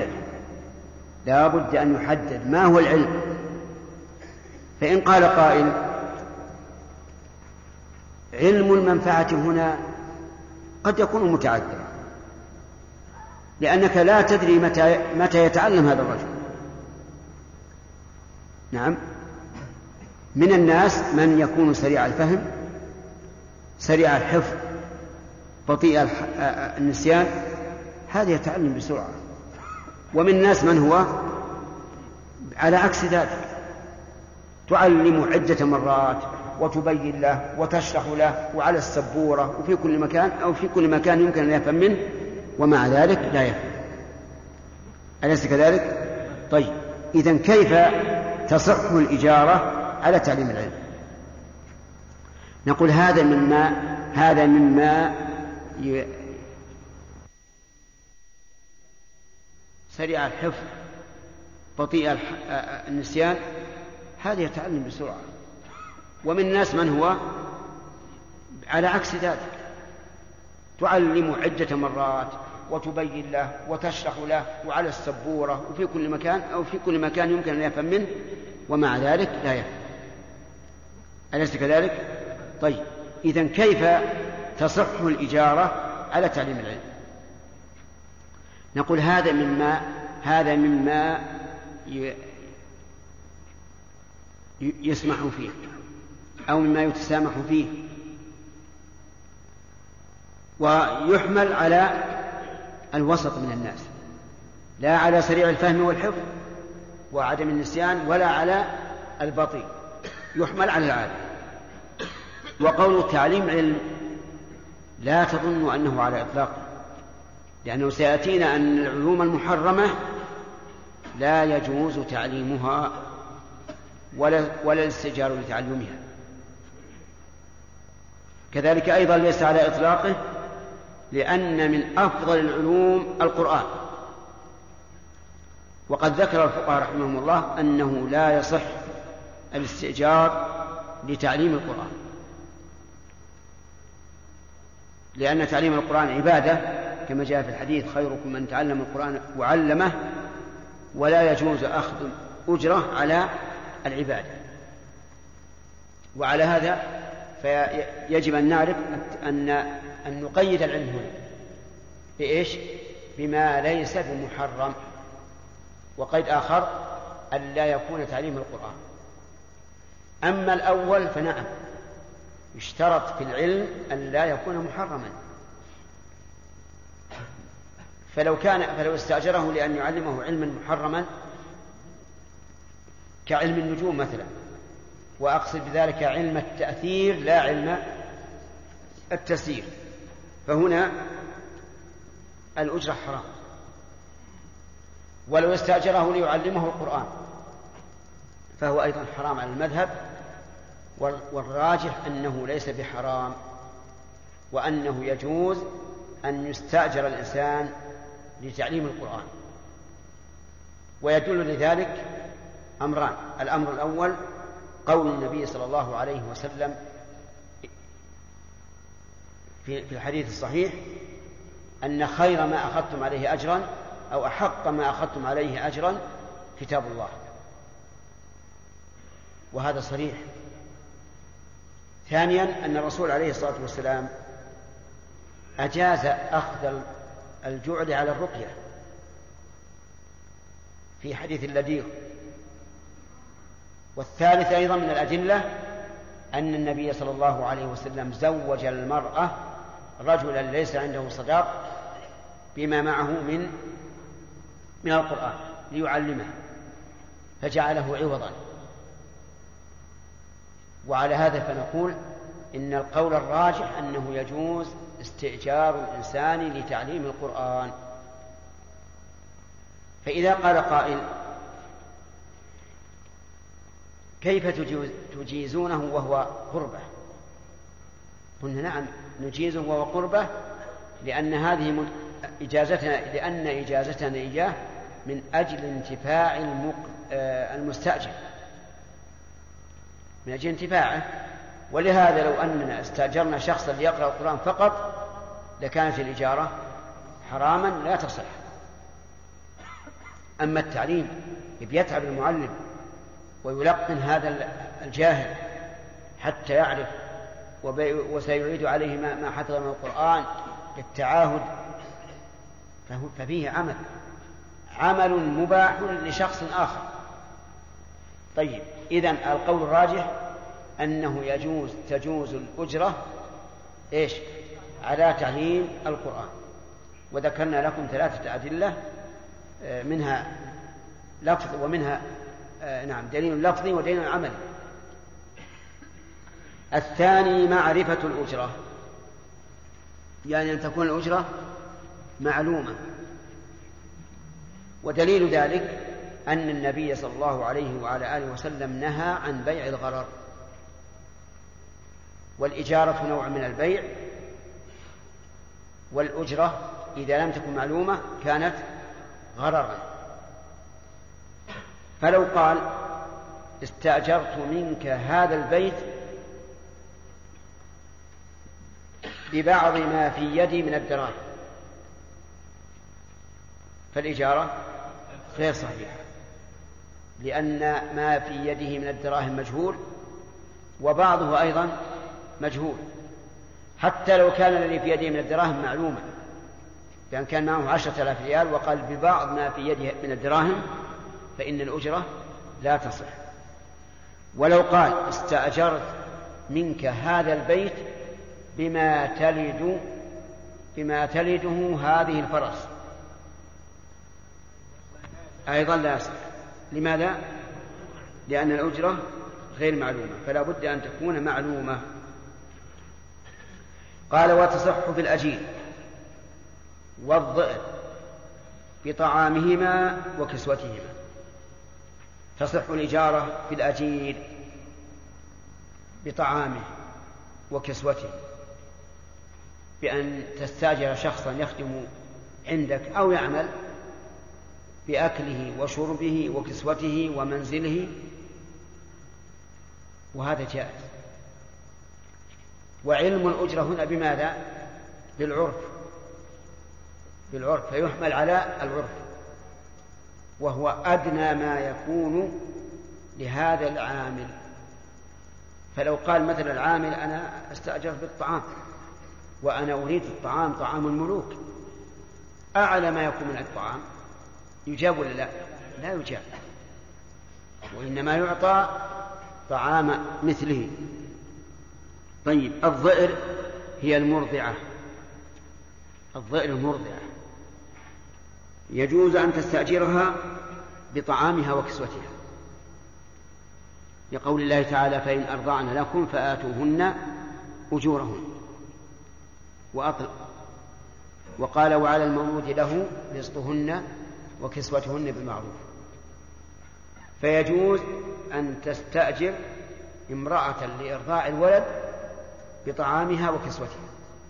أن يحدد ما هو العلم. فإن قال قائل علم المنفعة هنا قد يكون متعذرا، لأنك لا تدري متى يتعلم هذا الرجل. نعم، من الناس من يكون سريع الفهم سريع الحفظ بطيء النسيان، هذا يتعلم بسرعة. ومن الناس من هو على عكس ذلك، تعلم عدة مرات وتبين له وتشرح له وعلى السبورة وفي كل مكان أو في كل مكان يمكن أن يفهم منه، ومع ذلك لا يفهم. أليس كذلك؟ طيب، إذن كيف تصح الإجارة على تعليم العلم؟ نقول هذا مما سريع الحفظ بطيء النسيان، هذا يتعلم بسرعة. ومن الناس من هو على عكس ذلك، تعلم عدة مرات وتبين له وتشرح له وعلى السبورة وفي كل مكان أو في كل مكان يمكن أن يفهم منه، ومع ذلك لا يفهم. أليس كذلك؟ طيب، إذن كيف تصح الإجارة على تعليم العلم؟ نقول هذا مما يسمح فيه أو مما يتسامح فيه، ويحمل على الوسط من الناس، لا على سريع الفهم والحفظ وعدم النسيان ولا على البطيء، يحمل على العادة. وقول تعليم علم لا تظن أنه على إطلاقه، لأنه سيأتينا أن العلوم المحرمة لا يجوز تعليمها ولا الاستئجار لتعلمها. كذلك أيضا ليس على إطلاقه، لأن من أفضل العلوم القرآن، وقد ذكر الفقهاء رحمهم الله أنه لا يصح الاستئجار لتعليم القرآن، لأن تعليم القرآن عبادة كما جاء في الحديث: خيركم من تعلم القرآن وعلمه، ولا يجوز أخذ أجرة على العبادة. وعلى هذا فيجب أن نعرف أن نقيد العلم هنا بإيش؟ بما ليس بمحرم. وقيد آخر أن لا يكون تعليم القرآن. أما الأول فنعم، يشترط في العلم أن لا يكون محرما، فلو استأجره لأن يعلمه علما محرما كعلم النجوم مثلا، وأقصد بذلك علم التأثير لا علم التسيير، فهنا الأجرة حرام. ولو استأجره ليعلمه القرآن فهو أيضا حرام على المذهب، والراجح أنه ليس بحرام، وأنه يجوز أن يستأجر الإنسان لتعليم القرآن. ويدل لذلك أمران: الأمر الأول قول النبي صلى الله عليه وسلم في الحديث الصحيح أن خير ما أخذتم عليه أجرا أو أحق ما أخذتم عليه أجرا كتاب الله، وهذا صريح. ثانيا أن الرسول عليه الصلاة والسلام أجاز أخذ الجعل على الرقية في حديث اللديغ. والثالث أيضا من الأدلة أن النبي صلى الله عليه وسلم زوج المرأة رجلا ليس عنده صداق بما معه من القرآن ليعلمه، فجعله عوضا. وعلى هذا فنقول إن القول الراجح أنه يجوز استئجار الإنسان لتعليم القرآن. فإذا قال قائل كيف تجيزونه وهو قربة؟ قلنا نعم نجيزه وهو قربة، لأن هذه إجازتنا إياه من أجل انتفاع المستأجر، من أجل انتفاعه. ولهذا لو أننا استأجرنا شخصا ليقرأ القرآن فقط لكانت الإجارة حراما لا تصح. أما التعليم يتعب المعلم ويلقن هذا الجاهل حتى يعرف، وسيعيد عليه ما حفظ من القرآن بالتعاهد، ففيه عمل مباح لشخص آخر. طيب، إذن القول الراجح أنه تجوز الأجرة على تعليم القرآن. وذكرنا لكم 3 أدلة، منها لفظ ومنها دليل لفظي ودليل عملي. الثاني معرفة الأجرة، يعني أن تكون الأجرة معلومة. ودليل ذلك أن النبي صلى الله عليه وعلى آله وسلم نهى عن بيع الغرر، والإجارة نوع من البيع، والأجرة إذا لم تكن معلومة كانت غررا. فلو قال استأجرت منك هذا البيت ببعض ما في يدي من الدراهم، فالإجارة غير صحيحة، لأن ما في يده من الدراهم مجهول، وبعضه أيضا مجهول. حتى لو كان الذي في يده من الدراهم معلوما، يعني كان معه 10,000 ريال وقال ببعض ما في يده من الدراهم، فإن الأجرة لا تصح. ولو قال استأجرت منك هذا البيت بما تلده هذه الفرس، أيضا لا يصح. لماذا؟ لأن الأجرة غير معلومة، فلا بد أن تكون معلومة. قال وتصح في الأجير والضئر بطعامهما وكسوتهما. تصح الإجارة في الأجير بطعامه وكسوته، بأن تستأجر شخصا يخدم عندك أو يعمل بأكله وشربه وكسوته ومنزله، وهذا جائز. وعلم الأجرة هنا بماذا؟ بالعرف، فيحمل على العرف، وهو أدنى ما يكون لهذا العامل. فلو قال مثلا العامل أنا أستأجر بالطعام وأنا أريد الطعام طعام الملوك، أعلى ما يكون من الطعام، يجاب ولا لا؟ لا يجاب، وإنما يعطى طعام مثله. طيب، الضئر هي المرضعة، يجوز أن تستأجرها بطعامها وكسوتها، لقول الله تعالى فإن أرضعن لكم فآتوهن أجورهن وقال وعلى المولود له رزقهن وكسوتهن بالمعروف. فيجوز أن تستأجر امرأة لإرضاع الولد بطعامها وكسوتها،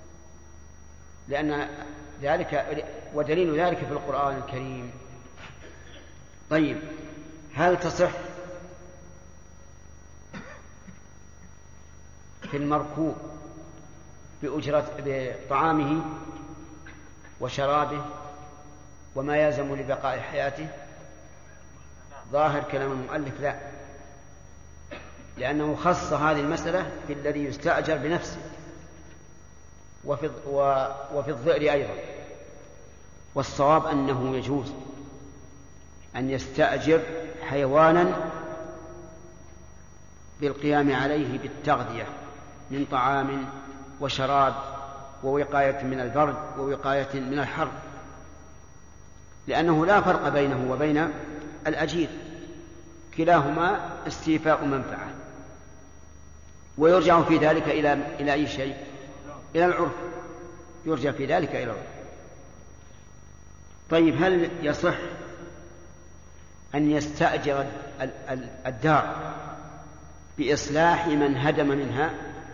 لأن ذلك ودليل ذلك في القرآن الكريم. طيب، هل تصح في المركوب بطعامه وشرابه وما يلزم لبقاء حياته؟ ظاهر كلام المؤلف لا، لأنه خص هذه المسألة في الذي يستأجر بنفسه وفي الضئر أيضا. والصواب أنه يجوز أن يستأجر حيوانا بالقيام عليه بالتغذية من طعام وشراب ووقاية من البرد ووقاية من الحر، لأنه لا فرق بينه وبين الأجير، كلاهما استيفاء منفعة. ويرجع في ذلك إلى أي شيء؟ إلى العرف، يرجع في ذلك إلى العرف. طيب، هل يصح أن يستأجر الدار بإصلاح من هدم منها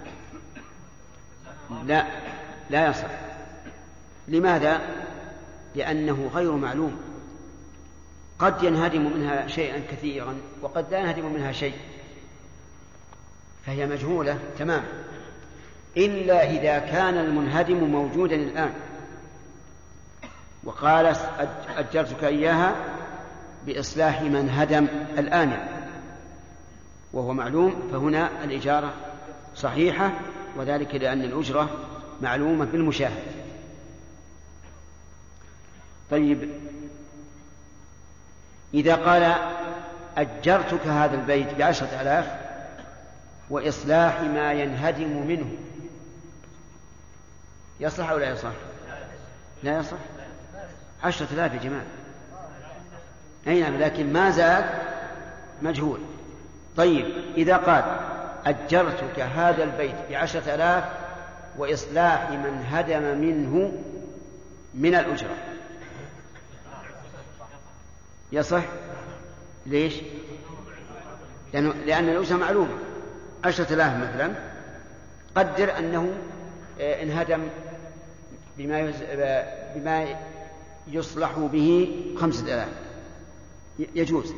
لا يصح. لماذا؟ لأنه غير معلوم، قد ينهدم منها شيئا كثيرا وقد لا ينهدم منها شيء، فهي مجهولة تماما، إلا إذا كان المنهدم موجودا الآن وقال أجرتك إياها بإصلاح من هدم الآن وهو معلوم، فهنا الإجارة صحيحة، وذلك لأن الأجرة معلومة بالمشاهد. طيب، إذا قال أجرتك هذا البيت ب10,000 وإصلاح ما ينهدم منه، يصح أو لا يصح؟ لا يصح. 10,000 يا جماعة، أي نعم، لكن ما زاد مجهول. طيب، إذا قال أجرتك هذا البيت ب10,000 وإصلاح من هدم منه من الأجرة، يصح. ليش؟ لأن الأجرة معلومة. 10,000 مثلا، قدر أنه انهدم بما يصلح به 5,000، يجوز،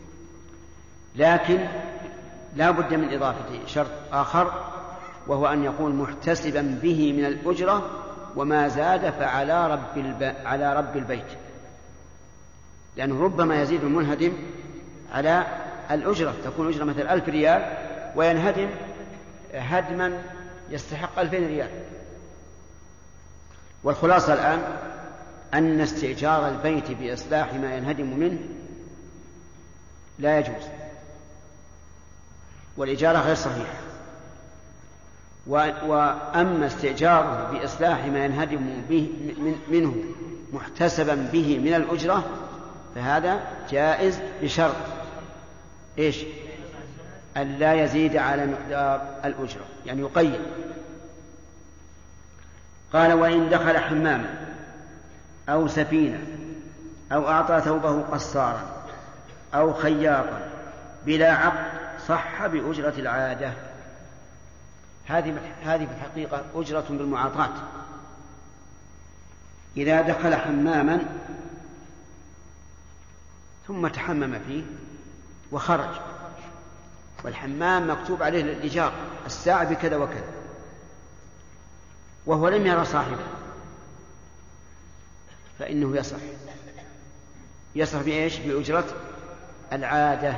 لكن لا بد من إضافة شرط آخر، وهو أن يكون محتسبا به من الأجرة، وما زاد فعلى رب البيت، لأنه ربما يزيد المنهدم على الأجرة، تكون الأجرة مثل 1000 ريال وينهدم هدما يستحق 2000 ريال. والخلاصة الآن أن استئجار البيت بإصلاح ما ينهدم منه لا يجوز، والإجارة غير صحيحة. وأما استئجاره بإصلاح ما ينهدم منه محتسبا به من الأجرة فهذا جائز، بشرط إيش؟ أن لا يزيد على مقدار الأجرة، يعني يقيد. قال: وإن دخل حماما أو سفينة أو أعطى ثوبه قصارا أو خياطا بلا عقد صح بأجرة العادة. هذه في الحقيقة أجرة بالمعاطاة. إذا دخل حماما ثم تحمم فيه وخرج، والحمام مكتوب عليه الإيجار الساعة بكذا وكذا، وهو لم يرى صاحبه، فإنه يصح بإيش؟ بأجرة العادة.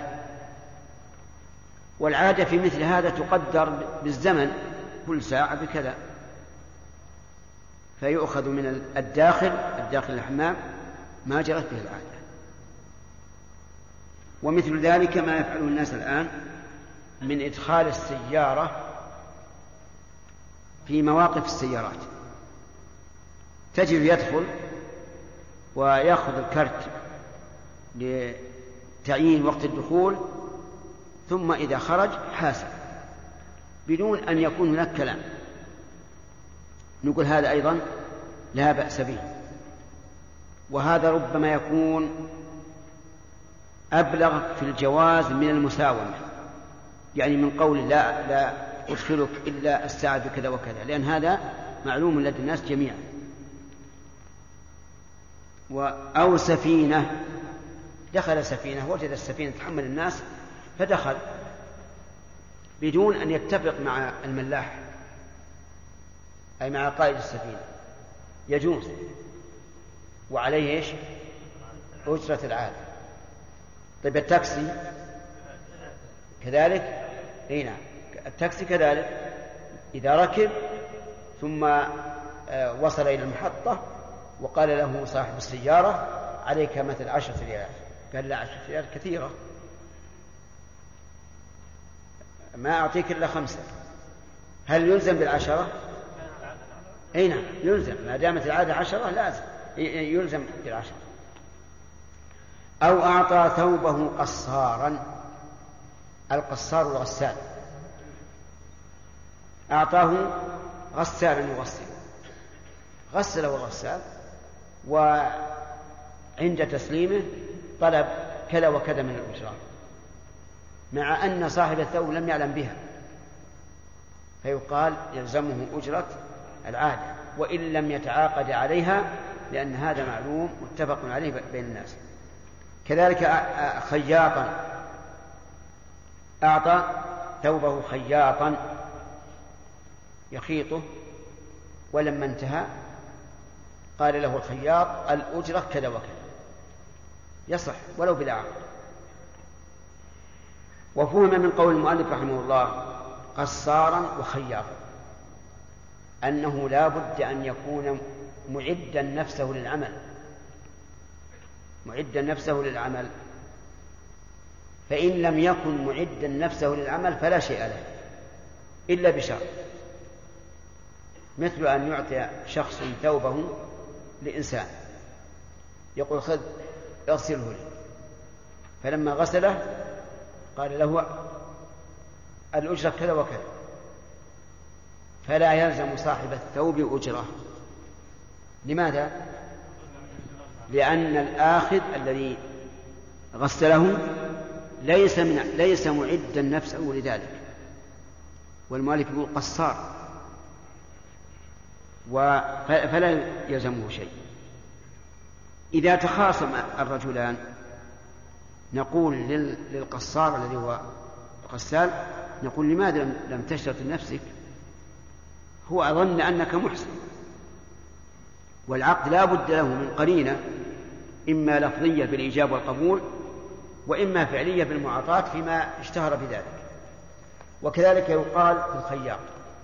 والعادة في مثل هذا تقدر بالزمن، كل ساعة بكذا، فيؤخذ من الداخل الحمام ما جرت به العادة. ومثل ذلك ما يفعله الناس الآن من إدخال السيارة في مواقف السيارات، تجد يدخل ويأخذ الكرت لتعيين وقت الدخول، ثم إذا خرج حاسب بدون أن يكون هناك كلام. نقول هذا أيضا لا بأس به، وهذا ربما يكون أبلغ في الجواز من المساومة، يعني من قول لا أدخلك إلا الساعة بكذا وكذا، لأن هذا معلوم لدى الناس جميعا. أو سفينة، دخل سفينة، وجد السفينة تحمل الناس فدخل بدون أن يتفق مع الملاح أي مع قائد السفينة، يجوز، وعليه إيش؟ أجرة العادة. طيب التاكسي كذلك، نعم، التاكسي كذلك إذا ركب ثم وصل إلى المحطة وقال له صاحب السيارة عليك مثل 10 ريال، قال لا 10 ريال كثيرة، ما أعطيك إلا 5، هل يلزم بال10؟ أي نعم يلزم، ما دامت العادة 10 لازم يلزم بال10. أو أعطى ثوبه قصارا، القصار الغسال، أعطاه غسالا يغسل، غسله الغسال، وعند تسليمه طلب كذا وكذا من الأجرة، مع أن صاحب الثوب لم يعلم بها، فيقال يلزمه أجرة العادة وإن لم يتعاقد عليها، لأن هذا معلوم متفق عليه بين الناس. كذلك خياطا أعطى ثوبه خياطا يخيطه، ولما انتهى قال له الخياط الأجرة كذا وكذا، يصح ولو بلا عقد. وفهم من قول المؤلف رحمه الله قصارا وخياطا أنه لا بد أن يكون معدا نفسه للعمل، معدا نفسه للعمل، فإن لم يكن معدا نفسه للعمل فلا شيء له إلا بشرط، مثل أن يعطي شخص ثوبه لإنسان يقول خذ اغسله لي، فلما غسله قال له الأجرة كذا وكذا، فلا يلزم صاحب الثوب أجرة. لماذا؟ لأن الآخذ الذي غسله ليس معدا نفسه لذلك، والمؤلف يقول قصار، فلا يلزمه شيء. إذا تخاصم الرجلان نقول للقصار الذي هو الغسال، نقول لماذا لم تشترط لنفسك؟ هو أظن أنك محسن، والعقد لا بد له من قرينة، إما لفظية بالإيجاب والقبول، وإما فعلية بالمعاطاة فيما اشتهر بذلك. وكذلك يقال في الخياط،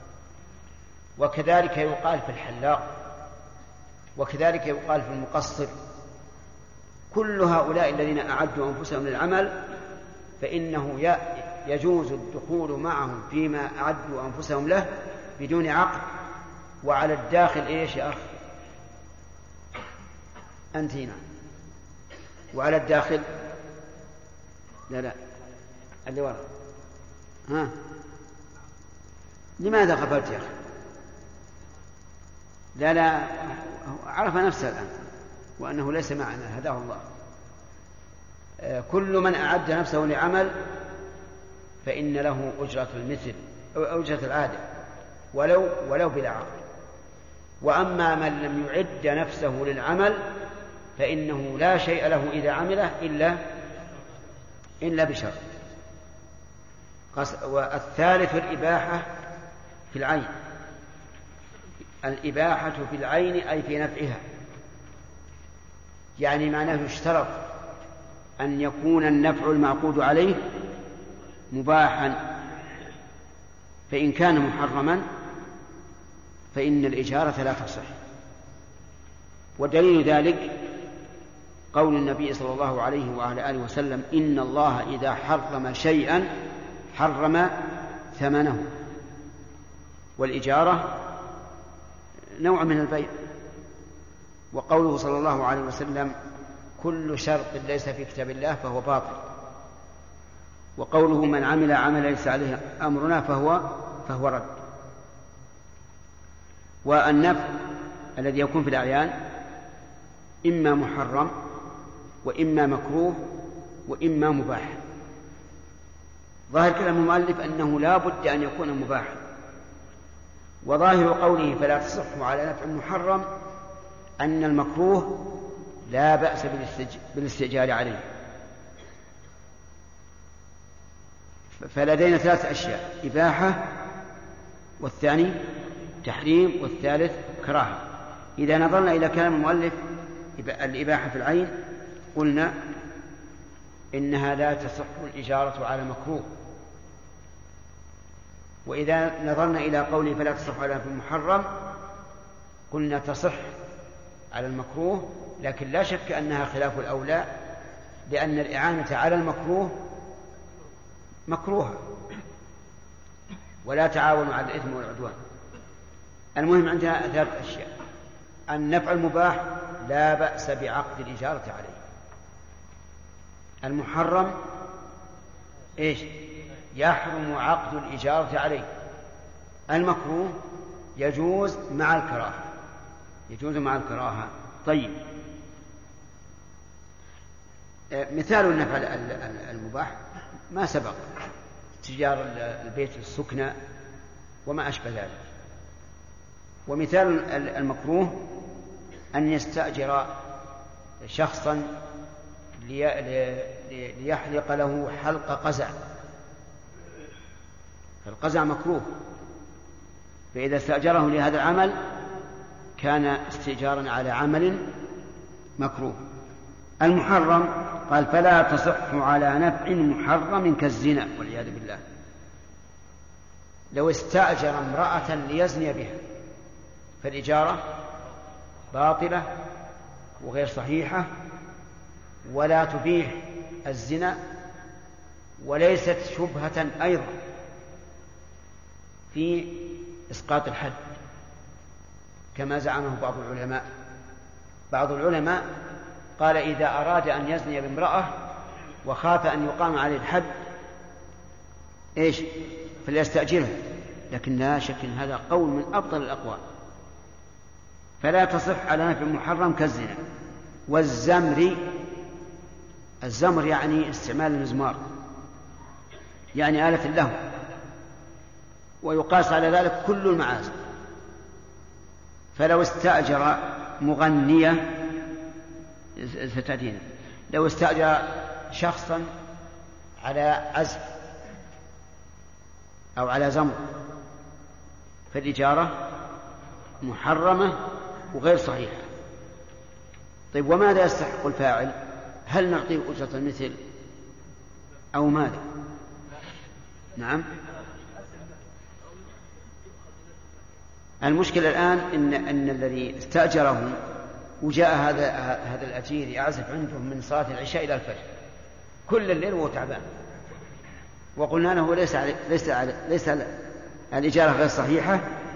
وكذلك يقال في الحلاق، وكذلك يقال في المقصر. كل هؤلاء الذين أعدوا أنفسهم للعمل فإنه يجوز الدخول معهم فيما أعدوا أنفسهم له بدون عقد. وعلى الداخل إيش يا أخ أنتينا؟ وعلى الداخل لا اللي وراء، ها لماذا غفلت يا أخي؟ لا عرف نفسه الآن وأنه ليس معنا، هداه الله. كل من أعد نفسه لعمل فإن له أجرة المثل أو أجرة العادة ولو بلا عقد. وأما من لم يعد نفسه للعمل فإنه لا شيء له إذا عمله إلا بشرط. والثالث الإباحة في العين، الإباحة في العين أي في نفعها، يعني معناه يشترط أن يكون النفع المعقود عليه مباحا، فإن كان محرما فإن الإجارة لا تصح. ودليل ذلك قول النبي صلى الله عليه وعلى آله وسلم إن الله إذا حرم شيئا حرم ثمنه. والإجارة نوع من البيع. وقوله صلى الله عليه وسلم كل شرط ليس في كتاب الله فهو باطل. وقوله من عمل عملا ليس عليه أمرنا فهو رد. والنفع الذي يكون في الأعيان إما محرم وإما مكروه وإما مباح. ظاهر كلام المؤلف أنه لا بد أن يكون مباحا، وظاهر قوله فلا تصح على نفع محرم أن المكروه لا بأس بالاستئجار عليه. فلدينا ثلاث أشياء: إباحة، والثاني تحريم، والثالث كراهة. إذا نظرنا إلى كلام المؤلف الإباحة في العين قلنا إنها لا تصح الإجارة على مكروه. وإذا نظرنا إلى قوله فلا تصح على المحرم قلنا تصح على المكروه، لكن لا شك أنها خلاف الأولى، لأن الإعانة على المكروه مكروهة، ولا تعاونوا على الإثم والعدوان. المهم عندنا ثلاث أشياء: النفع المباح لا بأس بعقد الإجارة عليه، المحرم إيش؟ يحرم عقد الإجارة عليه، المكروه يجوز مع الكراهة. طيب، مثال النفع المباح ما سبق، تجار البيت السكنى وما أشبه ذلك. ومثال المكروه أن يستأجر شخصا ليحلق له حلق قزع، فالقزع مكروه، فإذا استأجره لهذا العمل كان استئجارا على عمل مكروه. المحرم قال فلا تصح على نفع محرم كالزنا والعياذ بالله. لو استأجر امرأة ليزني بها فالإجارة باطلة وغير صحيحة، ولا تبيح الزنا، وليست شبهة أيضا في إسقاط الحد كما زعمه بعض العلماء قال إذا أراد أن يزني بامرأة وخاف أن يقام عليه الحد فليستأجرها، لكن لا شك أن هذا قول من أبطل الأقوال. فلا تصح على نفع محرم كالزنا. والزمر، الزمر يعني استعمال المزمار، يعني آلة اللهو، ويقاس على ذلك كل المعازف. فلو استأجر مغنية ستأتينا، لو استأجر شخصا على عزف أو على زمر فالإجارة محرمة وغير صحيحة. طيب وماذا يستحق الفاعل؟ هل نعطيه أجرة المثل أو ماذا؟ نعم، المشكلة الآن إن الذي استأجره وجاء هذا الأجير يعزف عندهم من صلاة العشاء إلى الفجر كل الليل وهو تعبان، وقلنا له ليس الإجارة غير صحيحة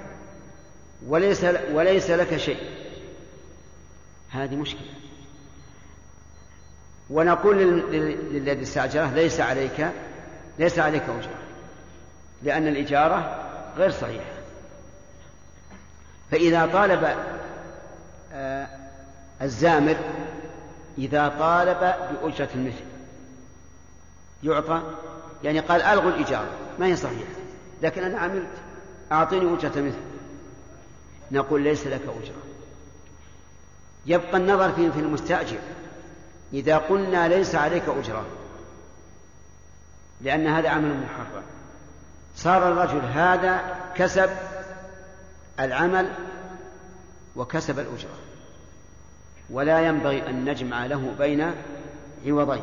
وليس لك شيء. هذه مشكلة. ونقول للذي استأجره ليس عليك أجرة، لأن الإجارة غير صحيحة. فإذا طالب الزامر إذا طالب بأجرة المثل يعطى، يعني قال ألغوا الإجارة ما هي صحيحة لكن أنا عملت أعطيني أجرة مثل، نقول ليس لك أجرة. يبقى النظر في المستأجر. إذا قلنا ليس عليك أجرة لأن هذا عمل محرم، صار الرجل هذا كسب العمل وكسب الأجرة، ولا ينبغي أن نجمع له بين عوضين.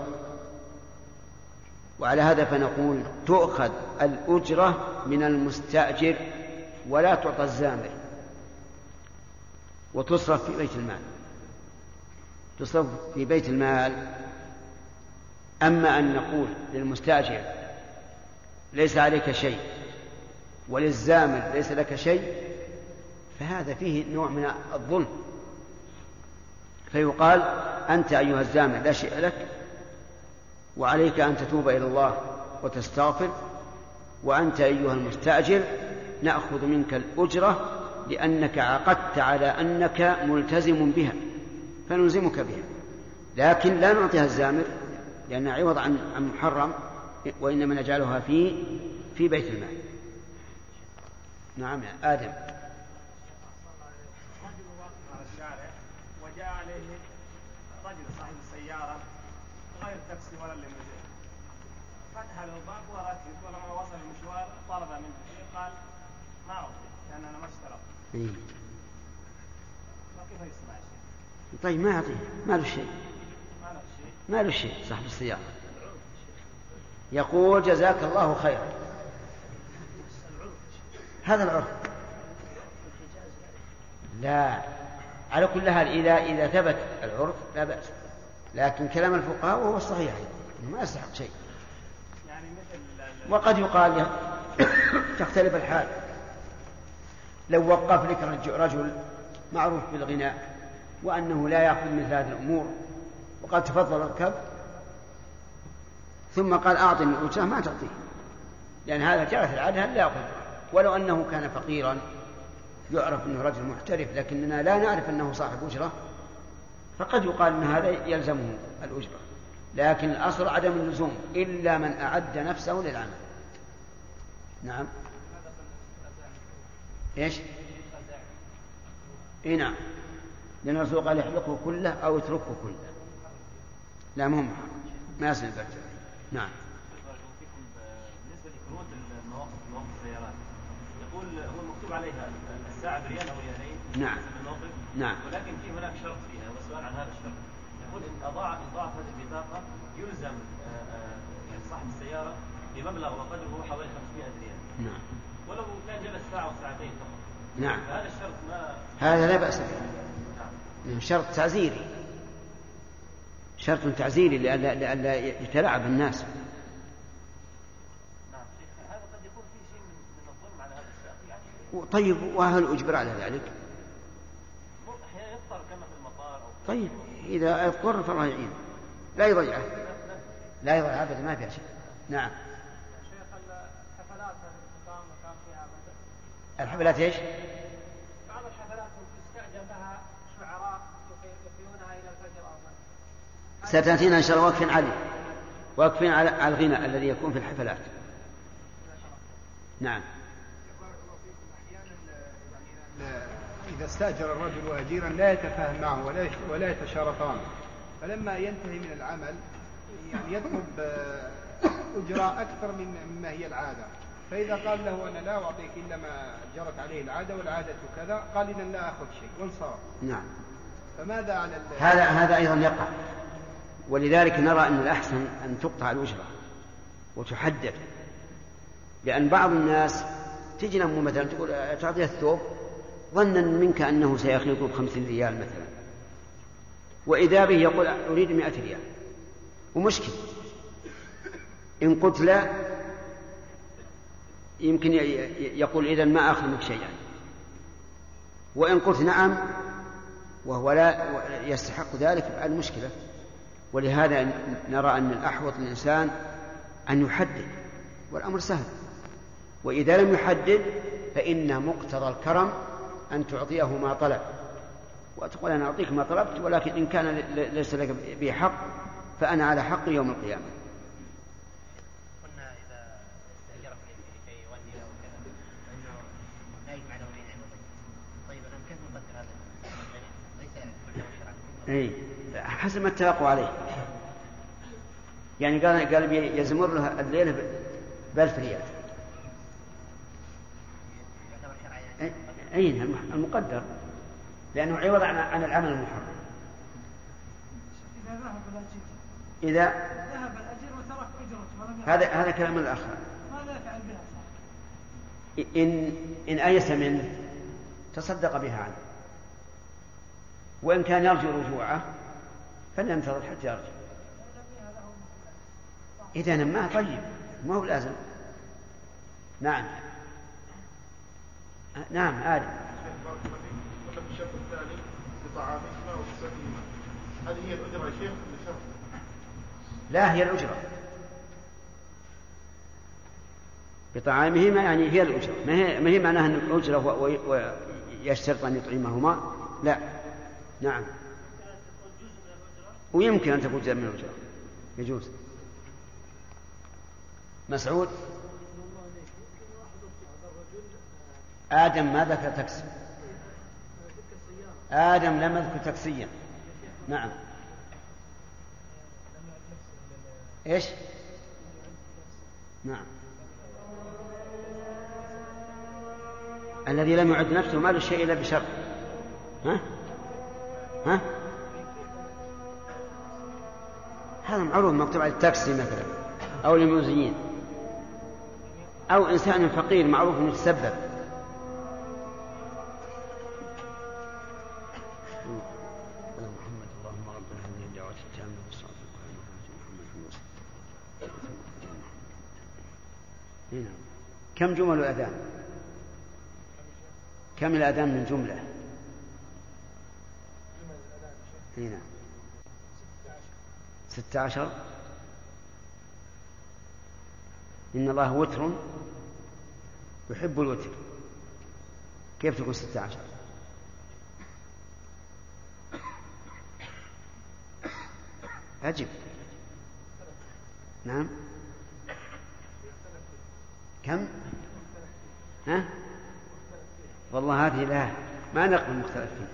وعلى هذا فنقول تؤخذ الأجرة من المستأجر ولا تعطى الزامر، وتصرف في بيت المال، تصرف في بيت المال. أما أن نقول للمستأجر ليس عليك شيء وللزامر ليس لك شيء فهذا فيه نوع من الظلم. فيقال أنت أيها الزامر لا شيء لك وعليك أن تتوب إلى الله وتستغفر، وأنت أيها المستأجر نأخذ منك الأجرة لأنك عقدت على أنك ملتزم بها فنلزمك بها، لكن لا نعطيها الزامر لأن عوض عن محرم، وإنما نجعلها في بيت المال. نعم يا آدم. وجاء عليه رجل صاحب السيارة غير تاكسي ولا ليموزين، فتح له الباب وركب، ولما وصل المشوار طلب منه شيء قال ما أعطي لأن أنا ما اشترطت. فكيف يصنع شيء؟ طيب ما أعطيه، ما له شيء صاحب السيارة يقول جزاك الله خيرا، هذا العرف. لا، على كل حال إذا ثبت العرف لا بأس، لكن كلام الفقهاء وهو الصحيح ما يستحق شيء. وقد يقال تختلف الحال، لو وقف لك رجل معروف بالغناء وأنه لا يأخذ مثل هذه الأمور وقد تفضل الركب ثم قال أعطني الأجرة ما تعطيه، لأن هذا جرت العادة لا يأخذ، ولو أنه كان فقيرا يعرف أنه رجل محترف لكننا لا نعرف أنه صاحب أجرة فقد يقال أن هذا يلزمه الأجرة. لكن الأصل عدم اللزوم إلا من أعد نفسه للعمل. نعم. إيش؟ إيه نعم، لأن الرسول قال يحلقه كله أو يتركه كله. لا مهم، ما يصل البرد. نعم. بالنسبة لكروت المواقف السيارات يقول هو مكتوب عليها الساعة بريال أو ريالين. نعم. نعم. ولكن في هناك شرط فيها، والسؤال عن هذا الشرط. يقول إن أضاعت هذه البطاقة يلزم يعني صاحب السيارة بمبلغ وقدره حوالي 500 ريال. نعم. ولو كان جلس ساعة أو ساعتين فقط. نعم. هذا الشرط هذا لا بأس به. نعم. شرط تعزيري، شرط تعزيري لئلا يتلاعب الناس. نعم شيخ، هذا قد يكون فيه شيء من الظلم على هذا الشخص يعني. طيب وهل أجبر على ذلك؟ أحيانا يضطر كما في المطار أو طيب إذا اضطر فالله يعين، لا يضيعه، لا يضيع أبدا، ما فيها شيء. نعم. شيخ الحفلات الإقامة كان فيها مثل الحفلات إيش؟ بعض الحفلات يستعجل لها شعراء يقيمونها إلى الفجر أو مثل. ستأتينا إن شاء الله وقف عليه، وقف على الغناء الذي يكون في الحفلات. نعم. إذا استأجر الرجل وأجيرا لا يتفاهم معه ولا يتشارطان، فلما ينتهي من العمل يعني يطلب أجرة أكثر مما هي العادة، فإذا قال له أنا لا أعطيك إلا ما جرت عليه العادة والعادة كذا، قال إذا لا أخذ شيء وانصرف. نعم. فماذا على هذا أيضا يقع، ولذلك نرى أن الأحسن أن تقطع الأجرة وتحدد، لأن بعض الناس تجي نمو مثلا تقول تعطيه الثوب ظنا منك أنه سيخلقه ب50 ريال مثلا، وإذا به يقول أريد 100 ريال، ومشكل إن قلت لا يمكن يقول إذن ما أخذ منك شيئا، وإن قلت نعم وهو لا يستحق ذلك فعل المشكلة. ولهذا نرى أن الأحوط للإنسان أن يحدد، والأمر سهل، وإذا لم يحدد فإن مقتضى الكرم أن تعطيه ما طلب، وتقول أنا أعطيك ما طلبت، ولكن إن كان ليس لك به حق فأنا على حق يوم القيامة. قلنا إذا استأجر في يودي له كذا فإنه لا يجمع له بين عوضين. طيب أنا كيف نقدر هذا؟ ليس كله شرعا. إيه حسب ما اتفقوا عليه، يعني قال يزمر له الليلة ب1000 ريال. أي المقدر، لأنه عوض عن العمل المحرم. إذا ذهب الأجير إذا ذهب الأجير وترك أجرته هذا كلام الآخر. ماذا يفعل بها صاحب؟ إن أيس منه تصدق بها عنه، وإن كان يرجو رجوعه فلينتظر حتى يرجع. إذا نماه طيب ما هو لازم. نعم. نعم آدم. الشرط الثاني بطعامهما وكسوتهما، هذه هي الأجرة يا شيخ؟ لا هي الأجرة بطعامهما، يعني هي الأجرة، ما هي معناها أن الأجرة ويشترط أن يطعمهما، لا. نعم. ويمكن أن تكون جزء من الأجرة، يجوز. مسعود. آدم ما ذكر تكسي، آدم لم يذكر تكسيا. نعم. إيش؟ نعم. الذي لم يعد نفسه ما له شيء إلا بشر. ها؟ هذا معروف مكتوب على التاكسي مثلا، أو الموزيين، أو إنسان فقير معروف أنه يتسبب. كم جمل الأذان؟ كم الأذان من جملة؟ هنا 16. إن الله وتر يحب الوتر، كيف تكون 16؟ أجب. نعم. كم؟ ها؟ والله هذه لا ما نقبل مختلف فيه.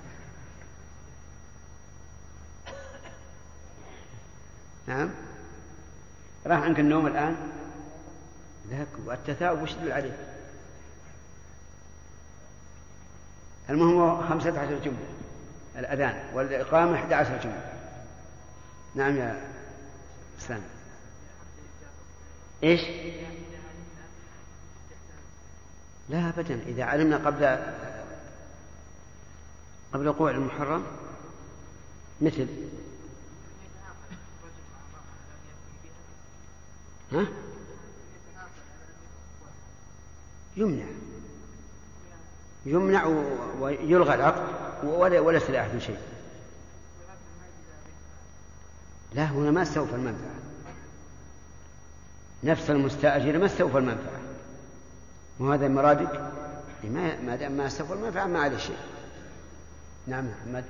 نعم. راح عنك النوم الآن؟ لا، والتثاؤب وش يدل عليه؟ المهم هو 15 جملة الأذان، والإقامة 11 جملة. نعم يا سلام. إيش؟ لا أبدا، إذا علمنا قبل وقوع المحرم مثل ها؟ يمنع ويلغى العقد ولا سلاح من شيء. لا، هنا ما استوفى المنفعة، نفس المستأجر ما استوفى المنفعة، وهذا مرادك ما دام ما استوفى المنفعة ما عليه شيء. نعم محمد.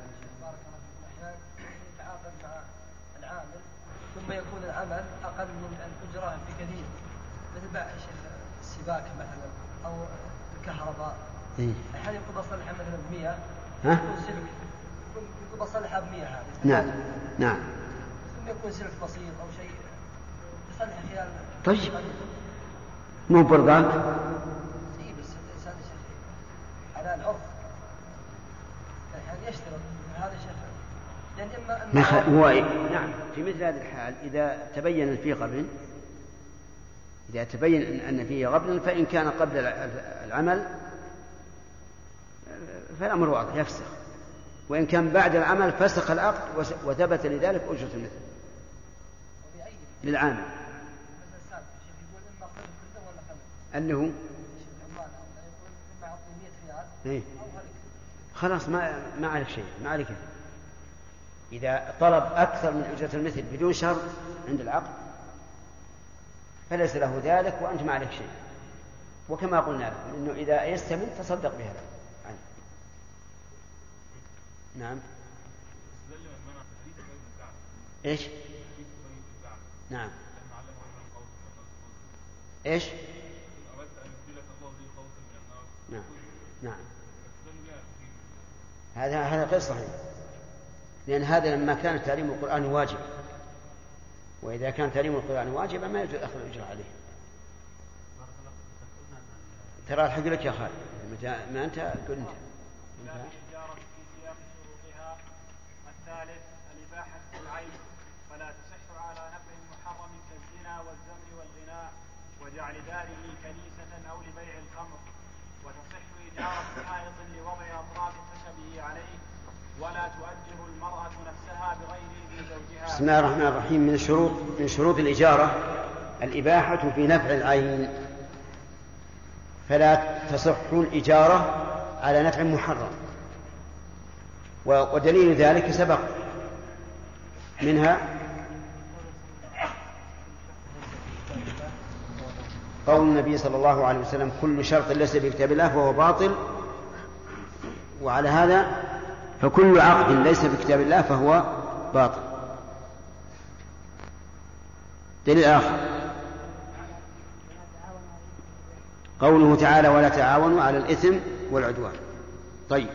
يتعاقد مع العامل ثم يكون العمل أقل من الأجرة بكثير، مثل بيع السباكة مثلا أو الكهرباء. أحيانا يكون بصلحها مثلا ب100 يكون سلك يكون بصلحها ب100 هذه. نعم. ثم يكون سلك بسيط أو شيء يصلح خلال. طيب مو برضاك؟ إيه بس الإنسان على العرف يعني يشترط هذا الشيء يعني هو نعم. في مثل هذه الحال إذا تبين فيه غبن، إذا تبين أن فيه غبن، فإن كان قبل العمل فالأمر واضح يفسخ، وإن كان بعد العمل فسخ العقد وثبت لذلك أجرة المثل للعامل. أنه خلاص ما عليك شيء، ما عليك. إذا طلب أكثر من أجرة المثل بدون شرط عند العقد فليس له ذلك وأنت ما عليك شيء. وكما قلنا لكم إنه إذا يستمر تصدق بها عنه. نعم. إيش؟ نعم. إيش؟ نعم. هذا غير صحيح، لأن هذا لما كان تعليم القرآن واجب، وإذا كان تعليم القرآن واجبا ما يجوز أخذ الأجر عليه. ترى الحق لك يا خالد، ما أنت قل أنت. التجارة في سياق شروطها. الثالث الإباحة في العين، فلا تصح على نفع محرم كالزنا والزمر والغناء وجعل داره كنيسة أو لبيع الخمر. وتصح إجارة حائط لوضع أطراف خشبه عليه، ولا تؤجر المرأة نفسها بغير إذن زوجها. بسم الله الرحمن الرحيم. من شروط الإجارة الإباحة في نفع العين، فلا تصح الإجارة على نفع محرم. ودليل ذلك سبق منها قول النبي صلى الله عليه وسلم: كل شرط ليس بكتاب الله فهو باطل. وعلى هذا فكل عقد ليس بكتاب الله فهو باطل. دليل آخر قوله تعالى: ولا تعاونوا على الإثم والعدوان. طيب،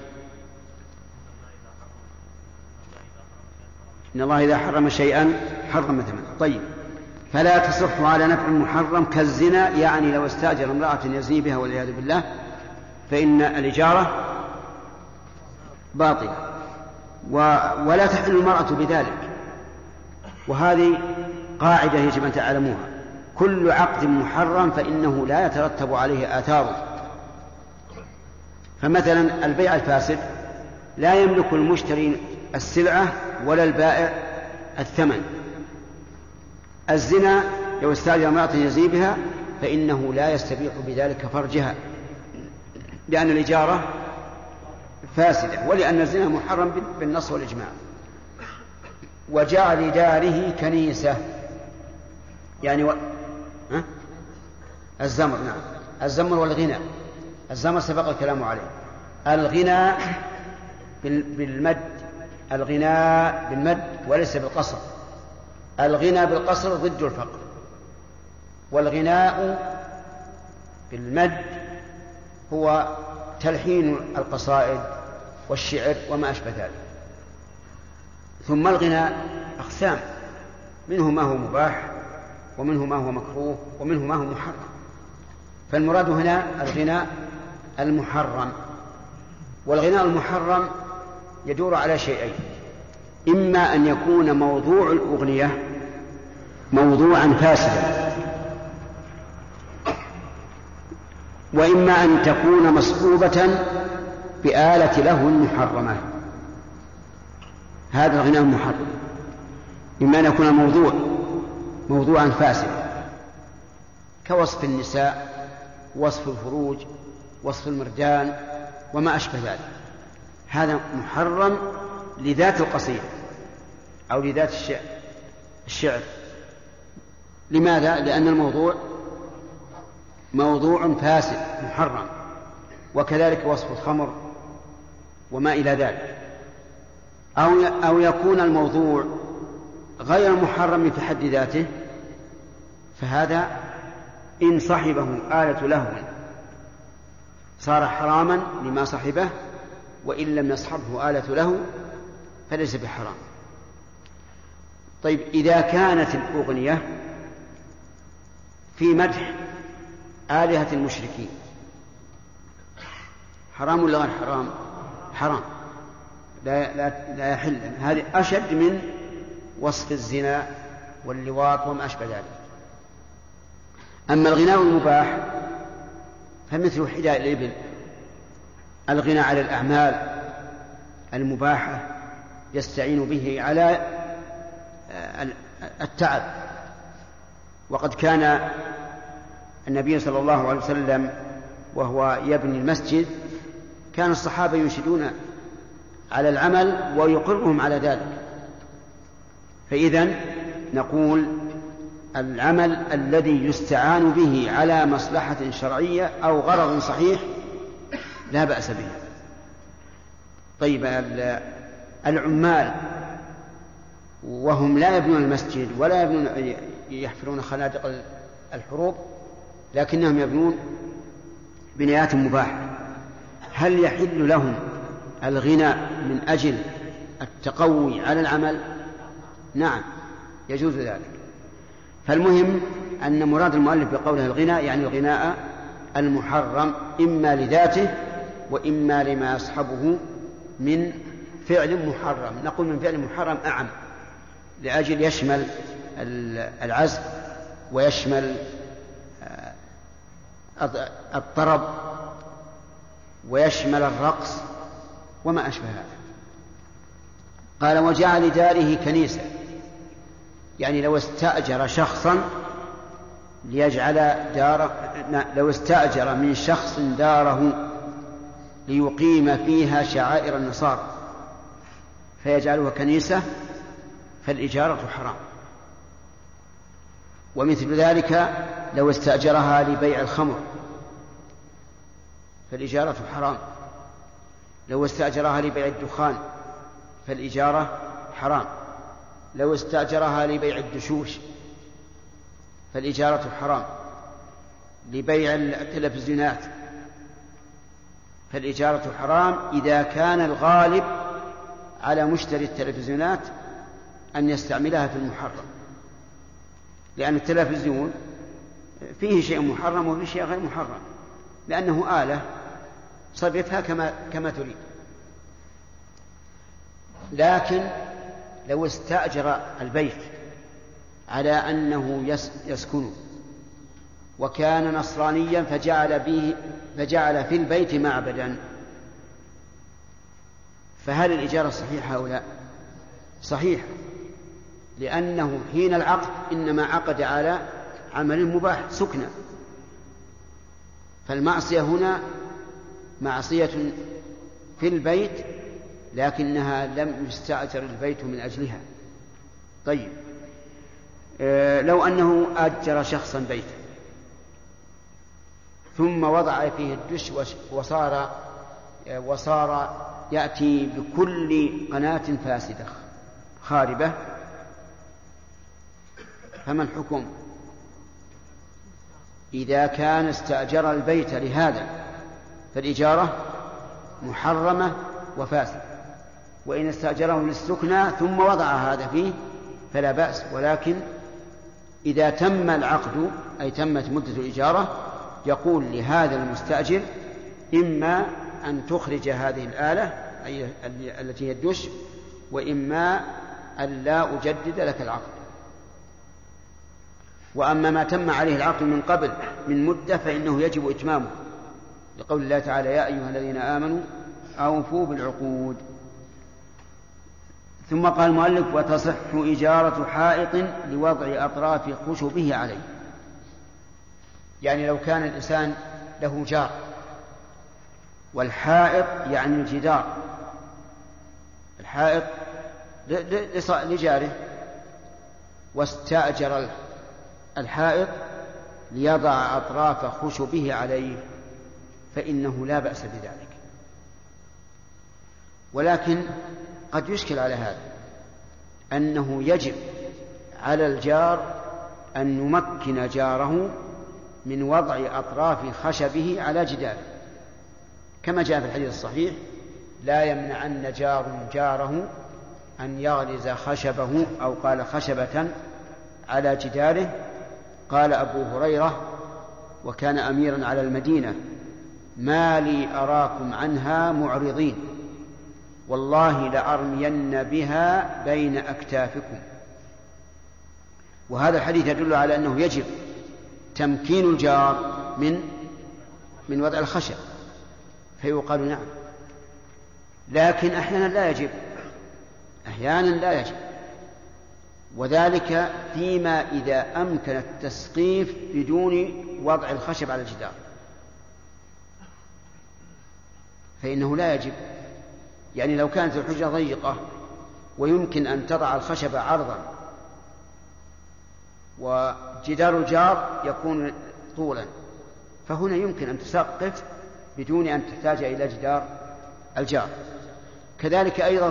إن الله إذا حرم شيئا حرم ثمنه. طيب، فلا تصح على نفع محرم كالزنا، يعني لو استأجر امرأة يزني بها والعياذ بالله فإن الإجارة باطلة، ولا تحل المرأة بذلك. وهذه قاعدة يجب أن تعلموها: كل عقد محرم فإنه لا يترتب عليه آثاره. فمثلا البيع الفاسد لا يملك المشتري السلعة ولا البائع الثمن. الزنا لو استأجر امرأة يزني بها فإنه لا يستبيح بذلك فرجها، لأن الإجارة فاسدة، ولأن الزنا محرم بالنص والإجماع. وجعل داره كنيسة، يعني الزمر. نعم، الزمر والغناء. الزمر سبق الكلام عليه. الغناء بالمد، الغناء بالمد وليس بالقصر، الغنى بالقصر ضد الفقر، والغناء بالمد هو تلحين القصائد والشعر وما أشبه ذلك. ثم الغناء أقسام، منه ما هو مباح ومنه ما هو مكروه ومنه ما هو محرم. فالمراد هنا الغناء المحرم. والغناء المحرم يدور على شيئين: إما أن يكون موضوع الأغنية موضوعا فاسدا، وإما أن تكون مصحوبة بآلة لهو محرمة. هذا الغناء المحرم، إما أن يكون الموضوع موضوعا فاسدا كوصف النساء، وصف الفروج، وصف المردان وما أشبه ذلك، هذا محرم لذات القصيدة أو لذات الشعر. لماذا؟ لأن الموضوع موضوع فاسد محرم. وكذلك وصف الخمر وما إلى ذلك. أو يكون الموضوع غير محرم في حد ذاته، فهذا إن صحبه آلة لهو صار حراما لما صحبه، وإن لم يصحبه آلة لهو فليس بحرام. طيب، إذا كانت الأغنية في مدح آلهة المشركين حرام ولا غير حرام؟ حرام، لا يحل. هذه أشد من وصف الزنا واللواط وما أشبه ذلك. أما الغناء المباح فمثل حداء الإبل، الغنى على الأعمال المباحة يستعين به على التعب. وقد كان النبي صلى الله عليه وسلم وهو يبني المسجد كان الصحابة ينشدون على العمل ويقرهم على ذلك. فإذن نقول العمل الذي يستعان به على مصلحة شرعية أو غرض صحيح لا بأس به. طيب، العمال وهم لا يبنون المسجد ولا يحفرون خنادق الحروب، لكنهم يبنون بنايات مباحة، هل يحل لهم الغناء من أجل التقوي على العمل؟ نعم، يجوز ذلك. فالمهم أن مراد المؤلف بقوله الغناء يعني الغناء المحرم، إما لذاته وإما لما يصحبه من فعل محرم. نقول من فعل محرم أعم، لأجل يشمل العزف ويشمل الطرب ويشمل الرقص وما أشبه هذا. قال: وجعل داره كنيسة، يعني لو استأجر شخصا ليجعل لو استأجر من شخص داره ليقيم فيها شعائر النصارى فيجعلها كنيسة فالإجارة حرام. ومثل ذلك لو استأجرها لبيع الخمر فالإجارة حرام، لو استأجرها لبيع الدخان فالإجارة حرام، لو استأجرها لبيع الدشوش فالإجارة حرام، لبيع التلفزيونات فالإجارة حرام إذا كان الغالب على مشتري التلفزيونات أن يستعملها في المحرم، لأن التلفزيون فيه شيء محرم وفيه شيء غير محرم، لأنه آلة صرفتها كما تريد. لكن لو استأجر البيت على أنه يسكن وكان نصرانيا فجعل في البيت معبدا، فهل الإجارة صحيحة أو لا؟ صحيح، لأنه حين العقد إنما عقد على عمل مباح سكنى، فالمعصية هنا معصية في البيت لكنها لم يستأجر البيت من أجلها. طيب، لو أنه أجر شخصا بيتا ثم وضع فيه الدش وصار يأتي بكل قناة فاسدة خاربة، فما الحكم إذا كان استأجر البيت لهذا فالإجارة محرمة وفاسدة، وإن استأجره للسكنى ثم وضع هذا فيه فلا بأس، ولكن إذا تم العقد أي تمت مدة الإجارة يقول لهذا المستأجر إما أن تخرج هذه الآلة أي التي هي الدش، وإما أن لا أجدد لك العقد. وأما ما تم عليه العقد من قبل من مدة فإنه يجب إتمامه، لقول الله تعالى يا أيها الذين آمنوا أوفوا بالعقود. ثم قال المؤلف وتصح إجارة حائط لوضع أطراف خشبه عليه. يعني لو كان الإنسان له جار، والحائط يعني الجدار، الحائط لجاره، واستأجر الحائط ليضع أطراف خشبه عليه فإنه لا بأس بذلك. ولكن قد يشكل على هذا أنه يجب على الجار أن يمكن جاره من وضع أطراف خشبه على جداره، كما جاء في الحديث الصحيح لا يمنعن جار جاره أن يغرز خشبه أو قال خشبة على جداره. قال أبو هريرة وكان أميرا على المدينة ما لي أراكم عنها معرضين والله لأرمين بها بين أكتافكم. وهذا الحديث يدل على أنه يجب تمكين الجار من وضع الخشب، فيقال نعم، لكن أحيانا لا يجب، وذلك فيما إذا أمكن التسقيف بدون وضع الخشب على الجدار فإنه لا يجب. يعني لو كانت الحجرة ضيقة ويمكن أن تضع الخشب عرضا وجدار الجار يكون طولا، فهنا يمكن أن تسقف بدون أن تحتاج إلى جدار الجار. كذلك أيضا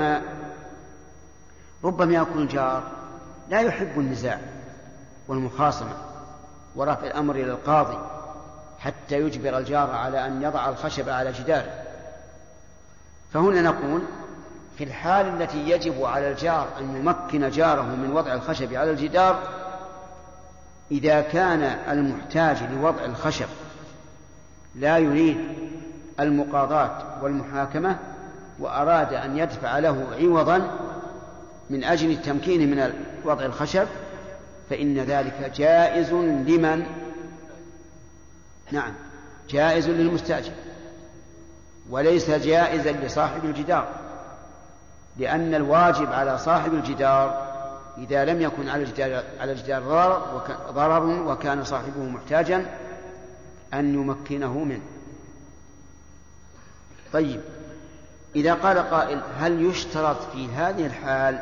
ربما يكون الجار لا يحب النزاع والمخاصمة ورفع الأمر إلى القاضي حتى يجبر الجار على أن يضع الخشب على جداره، فهنا نقول في الحال التي يجب على الجار أن يمكن جاره من وضع الخشب على الجدار إذا كان المحتاج لوضع الخشب لا يريد المقاضاة والمحاكمة وأراد أن يدفع له عوضا من أجل التمكين من وضع الخشب فإن ذلك جائز لمن؟ نعم، جائز للمستأجر وليس جائزا لصاحب الجدار، لأن الواجب على صاحب الجدار إذا لم يكن على الجدار ضرر وكان صاحبه محتاجا أن يمكنه منه. طيب، إذا قال قائل هل يشترط في هذه الحال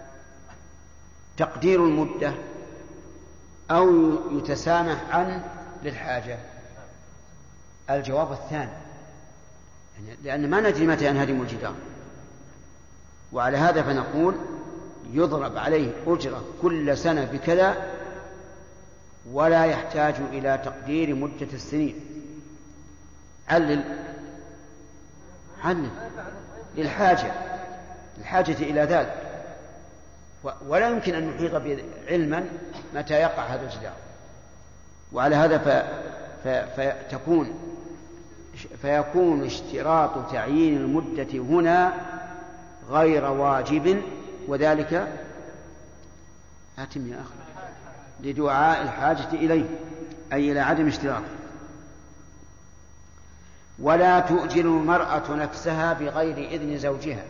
تقدير المدة أو يتسامح عنه للحاجة؟ الجواب الثاني، لأن ما ندري متى ينهدم الجدار، وعلى هذا فنقول يضرب عليه أجرة كل سنة بكذا ولا يحتاج إلى تقدير مدة السنين. علل للحاجة إلى ذلك، ولا يمكن أن نحيط علما متى يقع هذا الجدار. وعلى هذا فيكون اشتراط تعيين المدة هنا غير واجب، وذلك يا أخي لدعاء الحاجة إليه أي إلى عدم اشتراطه. ولا تؤجر المرأة نفسها بغير إذن زوجها.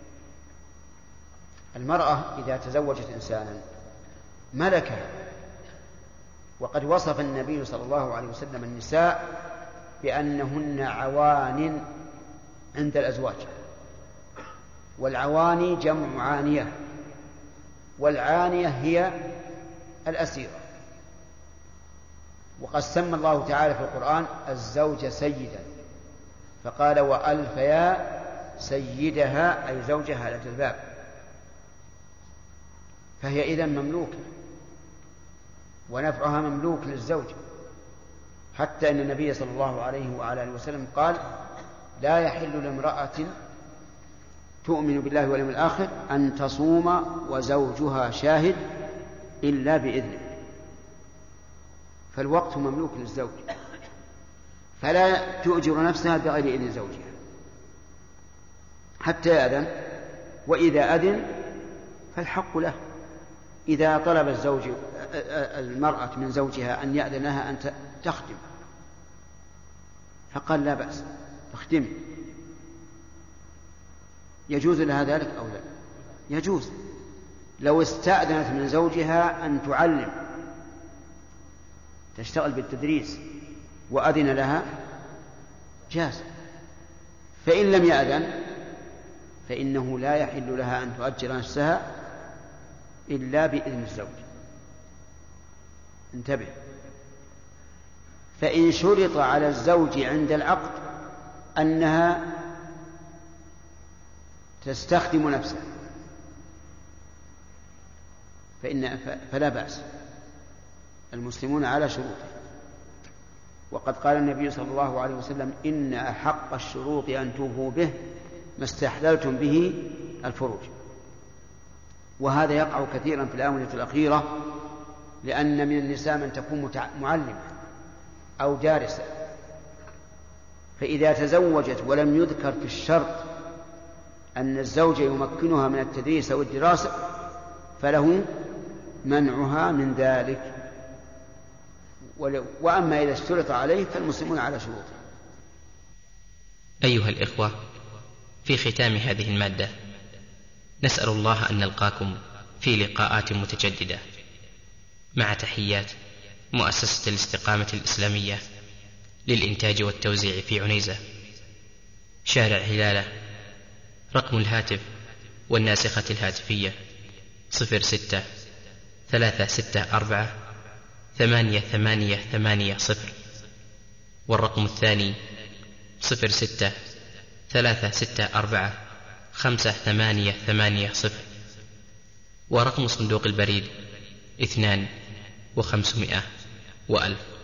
المرأة إذا تزوجت إنسانا ملكها، وقد وصف النبي صلى الله عليه وسلم النساء بأنهن عوان عند الأزواج، والعواني جمع عانية، والعانية هي الأسيرة. وقد سمى الله تعالى في القرآن الزوج سيدا فقال وألف يا سيدها أي زوجها لدى الباب، فهي إذن مملوكة ونفعها مملوك للزوج، حتى أن النبي صلى الله عليه وعلى آله وسلم قال: لا يحل لامرأة تؤمن بالله واليوم الآخر أن تصوم وزوجها شاهد إلا بإذنه. فالوقت مملوك للزوج، فلا تؤجر نفسها بغير إذن زوجها حتى يأذن، وإذا أذن فالحق له. إذا طلب الزوج المرأة من زوجها أن يأذن لها أن تخدم فقال: لا بأس، اخدمي، يجوز لها ذلك أو لا؟ يجوز. لو استأذنت من زوجها أن تعلم تشتغل بالتدريس وأذن لها جاز. فإن لم يأذن فإنه لا يحل لها أن تؤجر نفسها إلا بإذن الزوج. انتبه. فإن شرط على الزوج عند العقد أنها تستخدم نفسها فلا بأس، المسلمون على شروطه. وقد قال النبي صلى الله عليه وسلم: إن أحق الشروط أن توفوا به ما استحللتم به الفروج. وهذا يقع كثيرا في الآونة الأخيرة، لأن من النساء من تكون معلمة أو دارسة، فإذا تزوجت ولم يذكر في الشرط أن الزوج يمكنها من التدريس أو الدراسة فله منعها من ذلك. وأما إذا اشترط عليه فالمسلمون على شروطه. أيها الإخوة، في ختام هذه المادة نسأل الله أن نلقاكم في لقاءات متجددة، مع تحيات مؤسسة الاستقامة الإسلامية للإنتاج والتوزيع في عنيزة، شارع هلالة. رقم الهاتف والناسخة الهاتفية 06-364-8880، والرقم الثاني 06-364-5880، ورقم صندوق البريد 2 و500 و1000.